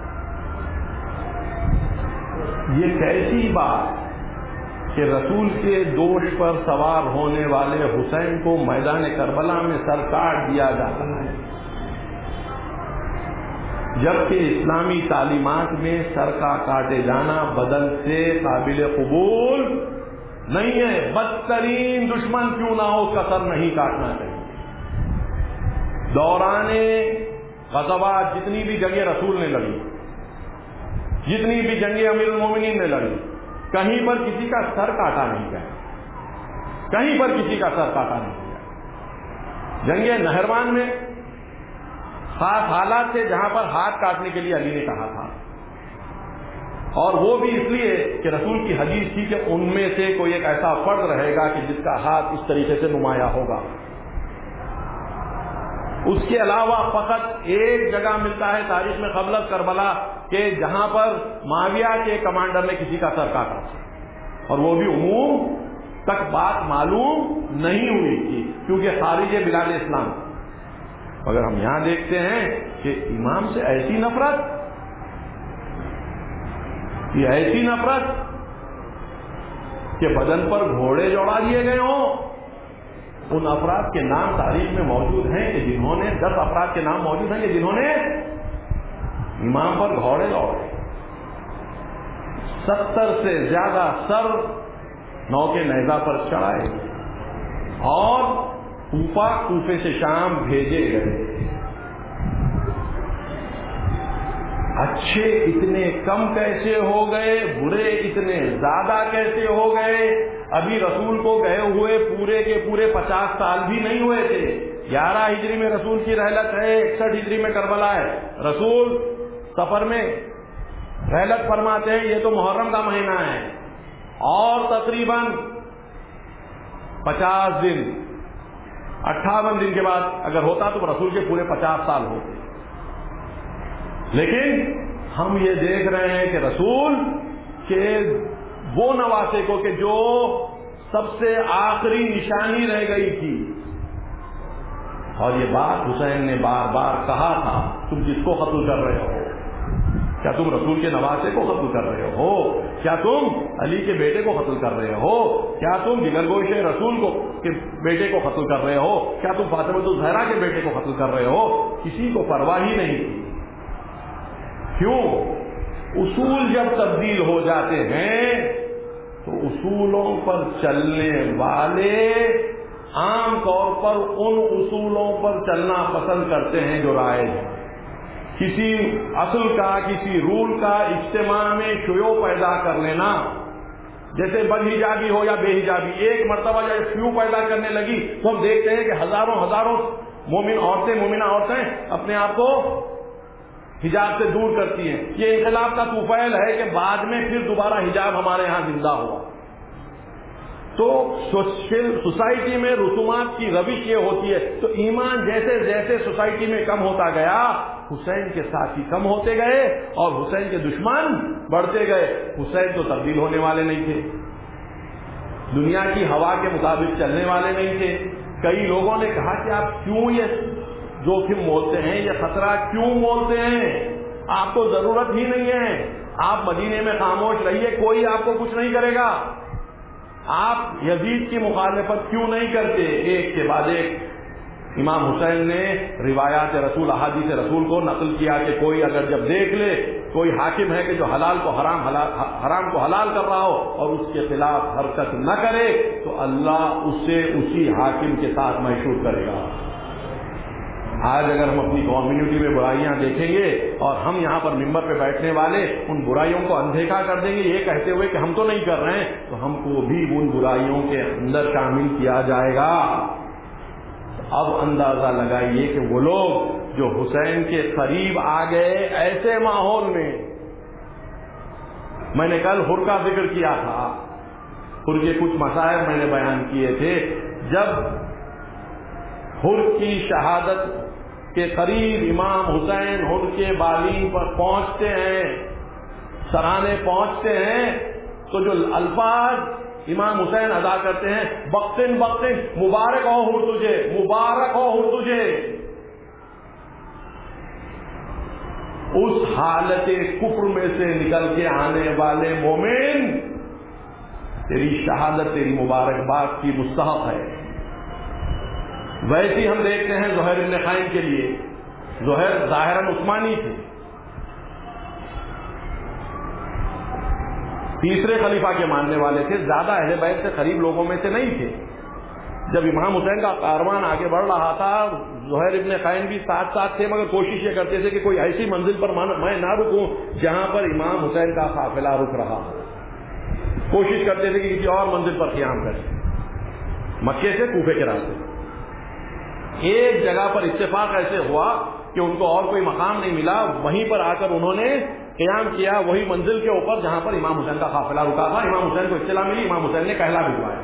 یہ کیسی بات کہ رسول کے دوش پر سوار ہونے والے حسین کو میدان کربلا میں سر کاٹ دیا جاتا ہے، جبکہ اسلامی تعلیمات میں سر کا کاٹے جانا بدن سے قابل قبول نہیں ہے. بدترین دشمن کیوں نہ ہو اس کا سر نہیں کاٹنا چاہیے. دوران غزوات جتنی بھی جنگیں رسول نے لڑی، جتنی بھی جنگیں امیر المومنین نے لڑی، کہیں پر کسی کا سر کاٹا نہیں گیا، کہیں پر کسی کا سر کاٹا نہیں گیا. جنگ نہروان میں خاص حالات تھے جہاں پر ہاتھ کاٹنے کے لیے علی نے کہا تھا، اور وہ بھی اس لیے کہ رسول کی حدیث تھی کہ ان میں سے کوئی ایک ایسا فرد رہے گا کہ جس کا ہاتھ اس طریقے سے نمایاں ہوگا. اس کے علاوہ فقط ایک جگہ ملتا ہے تاریخ میں قبل کربلا کہ جہاں پر معاویہ کے کمانڈر نے کسی کا سر کاٹا، اور وہ بھی عموم تک بات معلوم نہیں ہوئی تھی کیونکہ خارج بلاد اسلام. اگر ہم یہاں دیکھتے ہیں کہ امام سے ایسی نفرت، یہ ایسی نفرت کہ بدن پر گھوڑے جوڑا دیے گئے ہوں. ان افراد کے نام تاریخ میں موجود ہیں کہ جنہوں نے دس افراد کے نام موجود ہیں کہ جنہوں نے امام پر گھوڑے دوڑے. ستر سے زیادہ سر نو کے نیزہ پر چڑھائے اور کوفہ کوفے سے شام بھیجے گئے. اچھے اتنے کم کیسے ہو گئے، برے اتنے زیادہ کیسے ہو گئے؟ ابھی رسول کو گئے ہوئے پورے کے پورے پچاس سال بھی نہیں ہوئے تھے. گیارہ ہجری میں رسول کی رحلت ہے، اکسٹھ ہجری میں کربلا ہے. رسول سفر میں رحلت فرماتے ہیں، یہ تو محرم کا مہینہ ہے، اور تقریباً پچاس دن اٹھاون دن کے بعد اگر ہوتا تو رسول کے پورے پچاس سال ہوتے. لیکن ہم یہ دیکھ رہے ہیں کہ رسول کے وہ نواسے کو کہ جو سب سے آخری نشانی رہ گئی تھی، اور یہ بات حسین نے بار بار کہا تھا، تم کس کو قتل کر رہے ہو؟ کیا تم رسول کے نواسے کو قتل کر رہے ہو؟ کیا تم علی کے بیٹے کو قتل کر رہے ہو؟ کیا تم جگر گوشت رسول کو کے بیٹے کو قتل کر رہے ہو؟ کیا تم فاطمہ الزہرا کے بیٹے کو قتل کر رہے ہو؟ کسی کو پرواہ ہی نہیں تھی. کیوں؟ اصول جب تبدیل ہو جاتے ہیں تو اصولوں پر چلنے والے عام طور پر ان اصولوں پر چلنا پسند کرتے ہیں جو رائج ہیں. کسی اصل کا، کسی رول کا اجتماع میں شیوع پیدا کر لینا، جیسے بد حجابی ہو یا بے حجابی، ایک مرتبہ جب شیوع پیدا کرنے لگی تو ہم دیکھتے ہیں کہ ہزاروں ہزاروں مومن عورتیں، مومنہ عورتیں اپنے آپ کو حجاب سے دور کرتی ہیں. یہ انقلاب کا طوفیل ہے کہ بعد میں پھر دوبارہ حجاب ہمارے ہاں زندہ ہوا. تو سوسائٹی میں رسومات کی روش یہ ہوتی ہے. تو ایمان جیسے جیسے سوسائٹی میں کم ہوتا گیا، حسین کے ساتھی کم ہوتے گئے اور حسین کے دشمن بڑھتے گئے. حسین تو تبدیل ہونے والے نہیں تھے، دنیا کی ہوا کے مطابق چلنے والے نہیں تھے. کئی لوگوں نے کہا کہ آپ کیوں یہ جوخم مولتے ہیں، یہ خطرہ کیوں مولتے ہیں؟ آپ کو ضرورت ہی نہیں ہے، آپ مدینے میں خاموش رہیے، کوئی آپ کو کچھ نہیں کرے گا۔ آپ یزید کی مخالفت کیوں نہیں کرتے؟ ایک کے بعد ایک امام حسین نے روایات رسول، احادیث رسول کو نقل کیا کہ کوئی اگر جب دیکھ لے کوئی حاکم ہے کہ جو حلال کو حرام حلال حرام کو حلال کر رہا ہو اور اس کے خلاف حرکت نہ کرے تو اللہ اسے اسی حاکم کے ساتھ محشور کرے گا۔ آج اگر ہم اپنی کمیونٹی میں برائیاں دیکھیں گے اور ہم یہاں پر ممبر پہ بیٹھنے والے ان برائیوں کو اندیکھا کر دیں گے یہ کہتے ہوئے کہ ہم تو نہیں کر رہے ہیں، تو ہم کو بھی ان برائیوں کے اندر شامل کیا جائے گا۔ اب اندازہ لگائیے کہ وہ لوگ جو حسین کے قریب آ گئے ایسے ماحول میں، میں نے کل حر کا ذکر کیا تھا، حر کے کچھ مسائل میں نے بیان کیے تھے، جب حر کی شہادت کے قریب امام حسین حر کے بالین پر پہنچتے ہیں، سرانے پہنچتے ہیں، تو جو الفاظ امام حسین ادا کرتے ہیں، بختن بختن مبارک ہو حر تجھے، مبارک ہو حر تجھے، اس حالت کفر میں سے نکل کے آنے والے مومن تیری شہادت تیری مبارکباد کی مستحق ہے۔ ویسی ہم دیکھتے ہیں زہیر بن خائن کے لیے، زہیر ظاہراً عثمانی تھے، تیسرے خلیفہ کے ماننے والے تھے، زیادہ اہل بیت سے قریب لوگوں میں سے نہیں تھے۔ جب امام حسین کا کاروان آگے بڑھ رہا تھا، زہیر ابن خائن بھی ساتھ ساتھ تھے، مگر کوشش یہ کرتے تھے کہ کوئی ایسی منزل پر میں نہ رکوں جہاں پر امام حسین کا قافلہ رک رہا ہو، کوشش کرتے تھے کہ کسی اور منزل پر قیام کریں، مکے سے کوفے کے راستے۔ ایک جگہ پر اتفاق ایسے ہوا کہ ان کو اور کوئی مقام نہیں ملا، وہیں پر آ کر انہوں نے قیام کیا، وہی منزل کے اوپر جہاں پر امام حسین کا قافلہ رکا تھا۔ امام حسین کو اطلاع ملی، امام حسین نے کہلا بھجوایا۔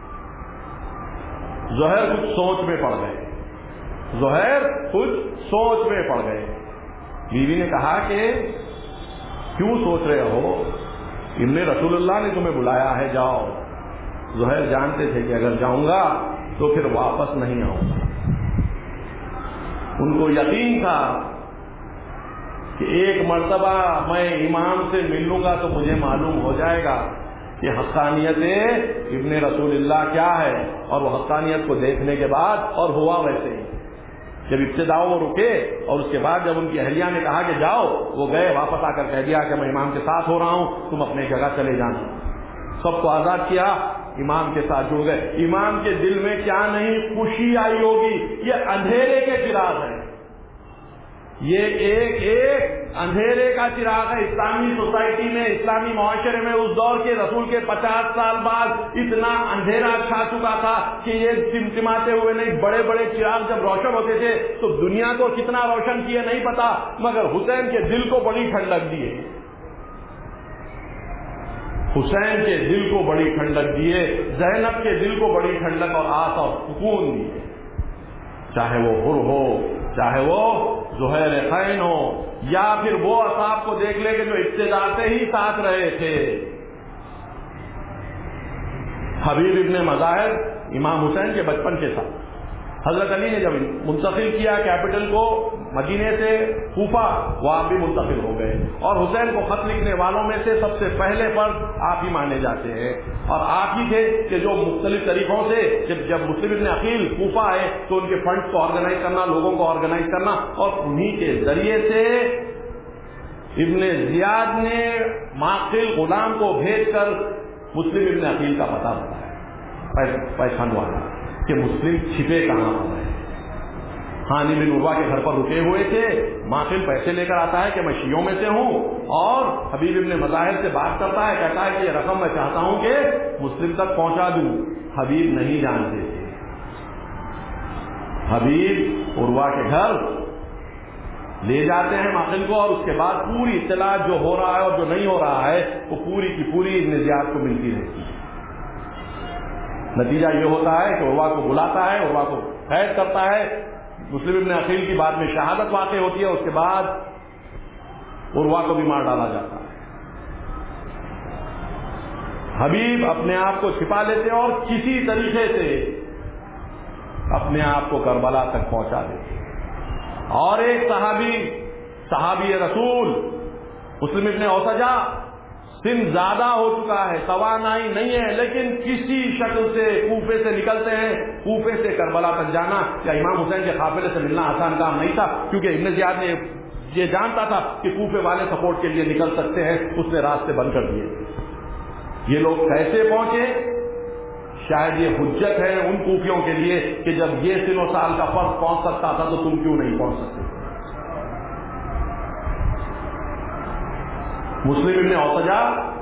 زہیر کچھ سوچ میں پڑ گئے، زہیر کچھ سوچ میں پڑ گئے۔ بیوی نے کہا کہ کیوں سوچ رہے ہو؟ ابن رسول اللہ نے تمہیں بلایا ہے، جاؤ۔ زہیر جانتے تھے کہ اگر جاؤں گا تو پھر واپس نہیں آؤں گا۔ ان کو یقین تھا کہ ایک مرتبہ میں امام سے مل لوں گا تو مجھے معلوم ہو جائے گا کہ حقانیت ابن رسول اللہ کیا ہے، اور وہ حقانیت کو دیکھنے کے بعد، اور ہوا ویسے ہی، جب ابتدا وہ رکے اور اس کے بعد جب ان کی اہلیہ نے کہا کہ جاؤ، وہ گئے، واپس آ کر کہہ دیا کہ میں امام کے ساتھ ہو رہا ہوں، تم اپنے جگہ چلے جانا۔ سب کو آزاد کیا، امام کے ساتھ جڑ گئے۔ امام کے دل میں کیا نہیں خوشی آئی ہوگی، یہ اندھیرے کے چراغ ہے، یہ ایک ایک اندھیرے کا چراغ ہے۔ اسلامی سوسائٹی میں، اسلامی معاشرے میں اس دور کے رسول کے پچاس سال بعد اتنا اندھیرا چھا چکا تھا کہ یہ ٹمٹماتے ہوئے نہیں، بڑے بڑے چراغ جب روشن ہوتے تھے تو دنیا کو کتنا روشن کیے نہیں پتا، مگر حسین کے دل کو بڑی ٹھنڈک دیے، حسین کے دل کو بڑی ٹھنڈک دیے، زینب کے دل کو بڑی ٹھنڈک اور آس اور سکون دیے، چاہے وہ حر ہو، چاہے وہ زہیر خائن ہو، یا پھر وہ اصحاب کو دیکھ لے کہ جو ابتدا سے ہی ساتھ رہے تھے۔ حبیب ابن مظاہر امام حسین کے بچپن کے ساتھ، حضرت علی نے جب منتقل کیا کیپٹل کو مدینے سے کوفہ، وہ آپ بھی منتقل ہو گئے، اور حسین کو خط لکھنے والوں میں سے سب سے پہلے فرد آپ ہی مانے جاتے ہیں، اور آپ ہی تھے کہ جو مختلف طریقوں سے جب جب مسلم ابن عقیل کوفہ آئے تو ان کے فنڈز کو آرگنائز کرنا، لوگوں کو آرگنائز کرنا، اور انہی کے ذریعے سے ابن زیاد نے معقل غلام کو بھیج کر مسلم ابن عقیل کا پتہ بتایا، پہچانوایا کہ مسلم چھپے کہاں پر ہے۔ ہانی بن عروہ کے گھر پر رکے ہوئے تھے، معقل پیسے لے کر آتا ہے کہ میں شیعوں میں سے ہوں، اور حبیب ابن مظاہر سے بات کرتا ہے، کہتا ہے کہ یہ رقم میں چاہتا ہوں کہ مسلم تک پہنچا دوں۔ حبیب نہیں جانتے تھے، حبیب عروہ کے گھر لے جاتے ہیں معقل کو، اور اس کے بعد پوری اطلاع جو ہو رہا ہے اور جو نہیں ہو رہا ہے وہ پوری کی پوری ابن زیاد کو ملتی رہتی ہے۔ نتیجہ یہ ہوتا ہے کہ عروہ کو بلاتا ہے، عروہ کو قید کرتا ہے، مسلم ابن عقیل کی بعد میں شہادت واقع ہوتی ہے، اس کے بعد عروہ کو بھی مار ڈالا جاتا ہے۔ حبیب اپنے آپ کو چھپا لیتے اور کسی طریقے سے اپنے آپ کو کربلا تک پہنچا دیتے، اور ایک صحابی صحابی رسول مسلم ابن اوسجہ سن زیادہ ہو چکا ہے، توانائی نہیں ہے، لیکن کسی شکل سے کوفے سے نکلتے ہیں. کوفے سے کربلا تک جانا یا امام حسین کے قافلے سے ملنا آسان کام نہیں تھا، کیونکہ ابن زیاد نے یہ جانتا تھا کہ کوفے والے سپورٹ کے لیے نکل سکتے ہیں، اس نے راستے بند کر دیے. یہ لوگ کیسے پہنچے؟ شاید یہ حجت ہے ان کوفیوں کے لیے کہ جب یہ سن و سال کا فرق پہنچ سکتا تھا تو تم کیوں نہیں پہنچ سکتے. مسلم ابن اوسجہ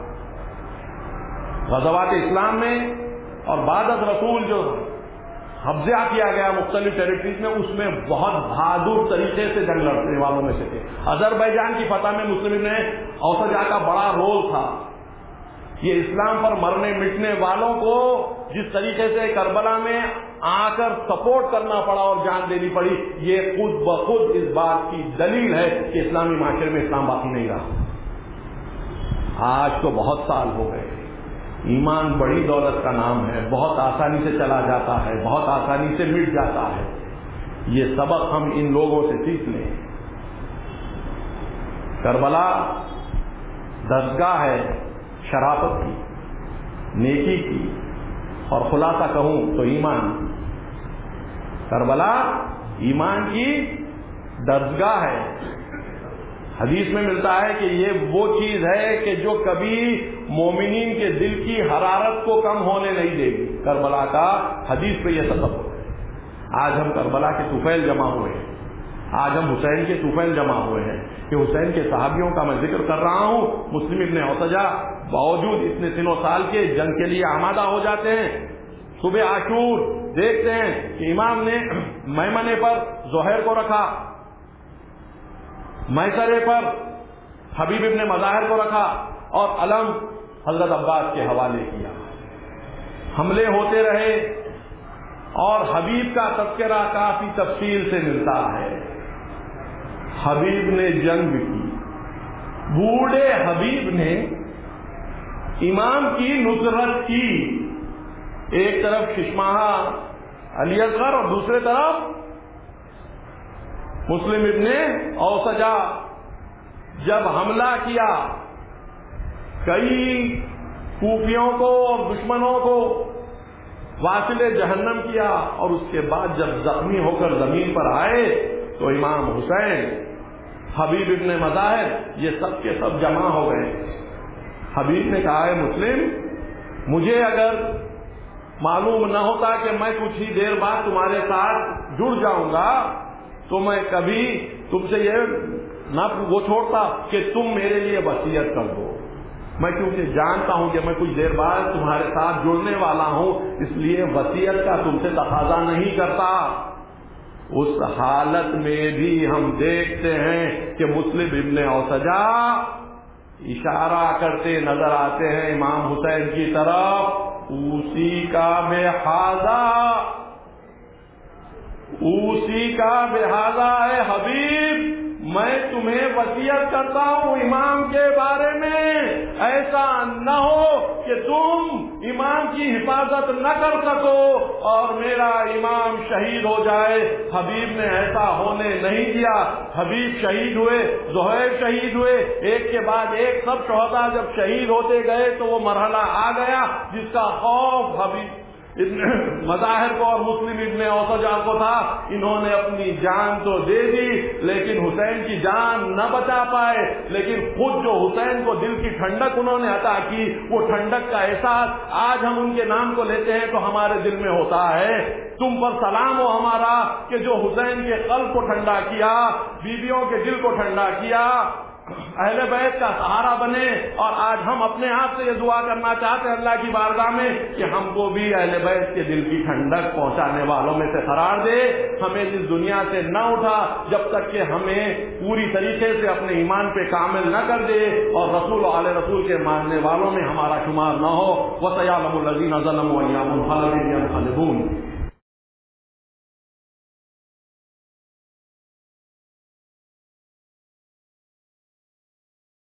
غزوات اسلام میں اور بعد از رسول جو قبضہ کیا گیا مختلف ٹیریٹریز میں، اس میں بہت بہادر طریقے سے جنگ لڑنے والوں میں سے تھے. آذربائیجان کی فتح میں مسلم ابن اوسجہ کا بڑا رول تھا. یہ اسلام پر مرنے مٹنے والوں کو جس طریقے سے کربلا میں آ کر سپورٹ کرنا پڑا اور جان دینی پڑی، یہ خود بخود اس بات کی دلیل ہے کہ اسلامی معاشرے میں اسلام باقی نہیں رہا. آج تو بہت سال ہو گئے. ایمان بڑی دولت کا نام ہے، بہت آسانی سے چلا جاتا ہے، بہت آسانی سے مٹ جاتا ہے. یہ سبق ہم ان لوگوں سے سیکھ لیں. کربلا درسگاہ ہے شرافت کی، نیکی کی، اور خلاصہ کہوں تو ایمان. کربلا ایمان کی درسگاہ ہے. حدیث میں ملتا ہے کہ یہ وہ چیز ہے کہ جو کبھی مومنین کے دل کی حرارت کو کم ہونے نہیں دے گی. کربلا کا حدیث پہ یہ سبق ہے. آج ہم کربلا کے طفیل جمع ہوئے ہیں، آج ہم حسین کے طفیل جمع ہوئے ہیں کہ حسین کے صحابیوں کا میں ذکر کر رہا ہوں. مسلم ابن اوسجہ باوجود اتنے سن و سال کے جنگ کے لیے آمادہ ہو جاتے ہیں. صبح عاشور دیکھتے ہیں کہ امام نے میمنے پر زہیر کو رکھا، میسرے پر حبیب ابن مظاہر کو رکھا، اور علم حضرت عباس کے حوالے کیا. حملے ہوتے رہے اور حبیب کا تذکرہ کافی تفصیل سے ملتا ہے. حبیب نے جنگ کی، بوڑھے حبیب نے امام کی نصرت کی. ایک طرف ششماہا علی اصغر اور دوسرے طرف مسلم ابن اوسجہ. جب حملہ کیا، کئی کوفیوں کو اور دشمنوں کو واصل جہنم کیا، اور اس کے بعد جب زخمی ہو کر زمین پر آئے تو امام حسین، حبیب ابن مظاہر، یہ سب کے سب جمع ہو گئے. حبیب نے کہا ہے مسلم، مجھے اگر معلوم نہ ہوتا کہ میں کچھ ہی دیر بعد تمہارے ساتھ جڑ جاؤں گا تو میں کبھی تم سے یہ نہ وہ چھوڑتا کہ تم میرے لیے وصیت کر دو. میں کیونکہ جانتا ہوں کہ میں کچھ دیر بعد تمہارے ساتھ جڑنے والا ہوں، اس لیے وصیت کا تم سے تقاضا نہیں کرتا. اس حالت میں بھی ہم دیکھتے ہیں کہ مسلم ابن اوسجہ اشارہ کرتے نظر آتے ہیں امام حسین کی طرف. اسی کا بحاذا، اسی کا بحاذا ہے حبیب، میں تمہیں وصیت کرتا ہوں امام کے بارے میں. ایسا نہ ہو کہ تم امام کی حفاظت نہ کر سکو اور میرا امام شہید ہو جائے. حبیب نے ایسا ہونے نہیں دیا. حبیب شہید ہوئے، زہیر شہید ہوئے، ایک کے بعد ایک سب شہداء جب شہید ہوتے گئے تو وہ مرحلہ آ گیا جس کا خوف حبیب مظاہر کو اور مسلم ابن اوسجہ کو تھا. انہوں نے اپنی جان تو دے دی لیکن حسین کی جان نہ بچا پائے. لیکن خود جو حسین کو دل کی ٹھنڈک انہوں نے عطا کی، وہ ٹھنڈک کا احساس آج ہم ان کے نام کو لیتے ہیں تو ہمارے دل میں ہوتا ہے. تم پر سلام ہو ہمارا کہ جو حسین کے قلب کو ٹھنڈا کیا، بیویوں کے دل کو ٹھنڈا کیا، اہل بیت کا سہارا بنے. اور آج ہم اپنے ہاتھ سے یہ دعا کرنا چاہتے ہیں اللہ کی بارگاہ میں کہ ہم کو بھی اہل بیت کے دل کی ٹھنڈک پہنچانے والوں میں سے قرار دے. ہمیں اس دنیا سے نہ اٹھا جب تک کہ ہمیں پوری طریقے سے اپنے ایمان پہ کامل نہ کر دے اور رسول و آل رسول کے ماننے والوں میں ہمارا شمار نہ ہو. وَسَيَعْلَمُ الَّذِينَ ظَلَمُوا أَيَّ مُنْقَلَبٍ يَنقَلِبُونَ.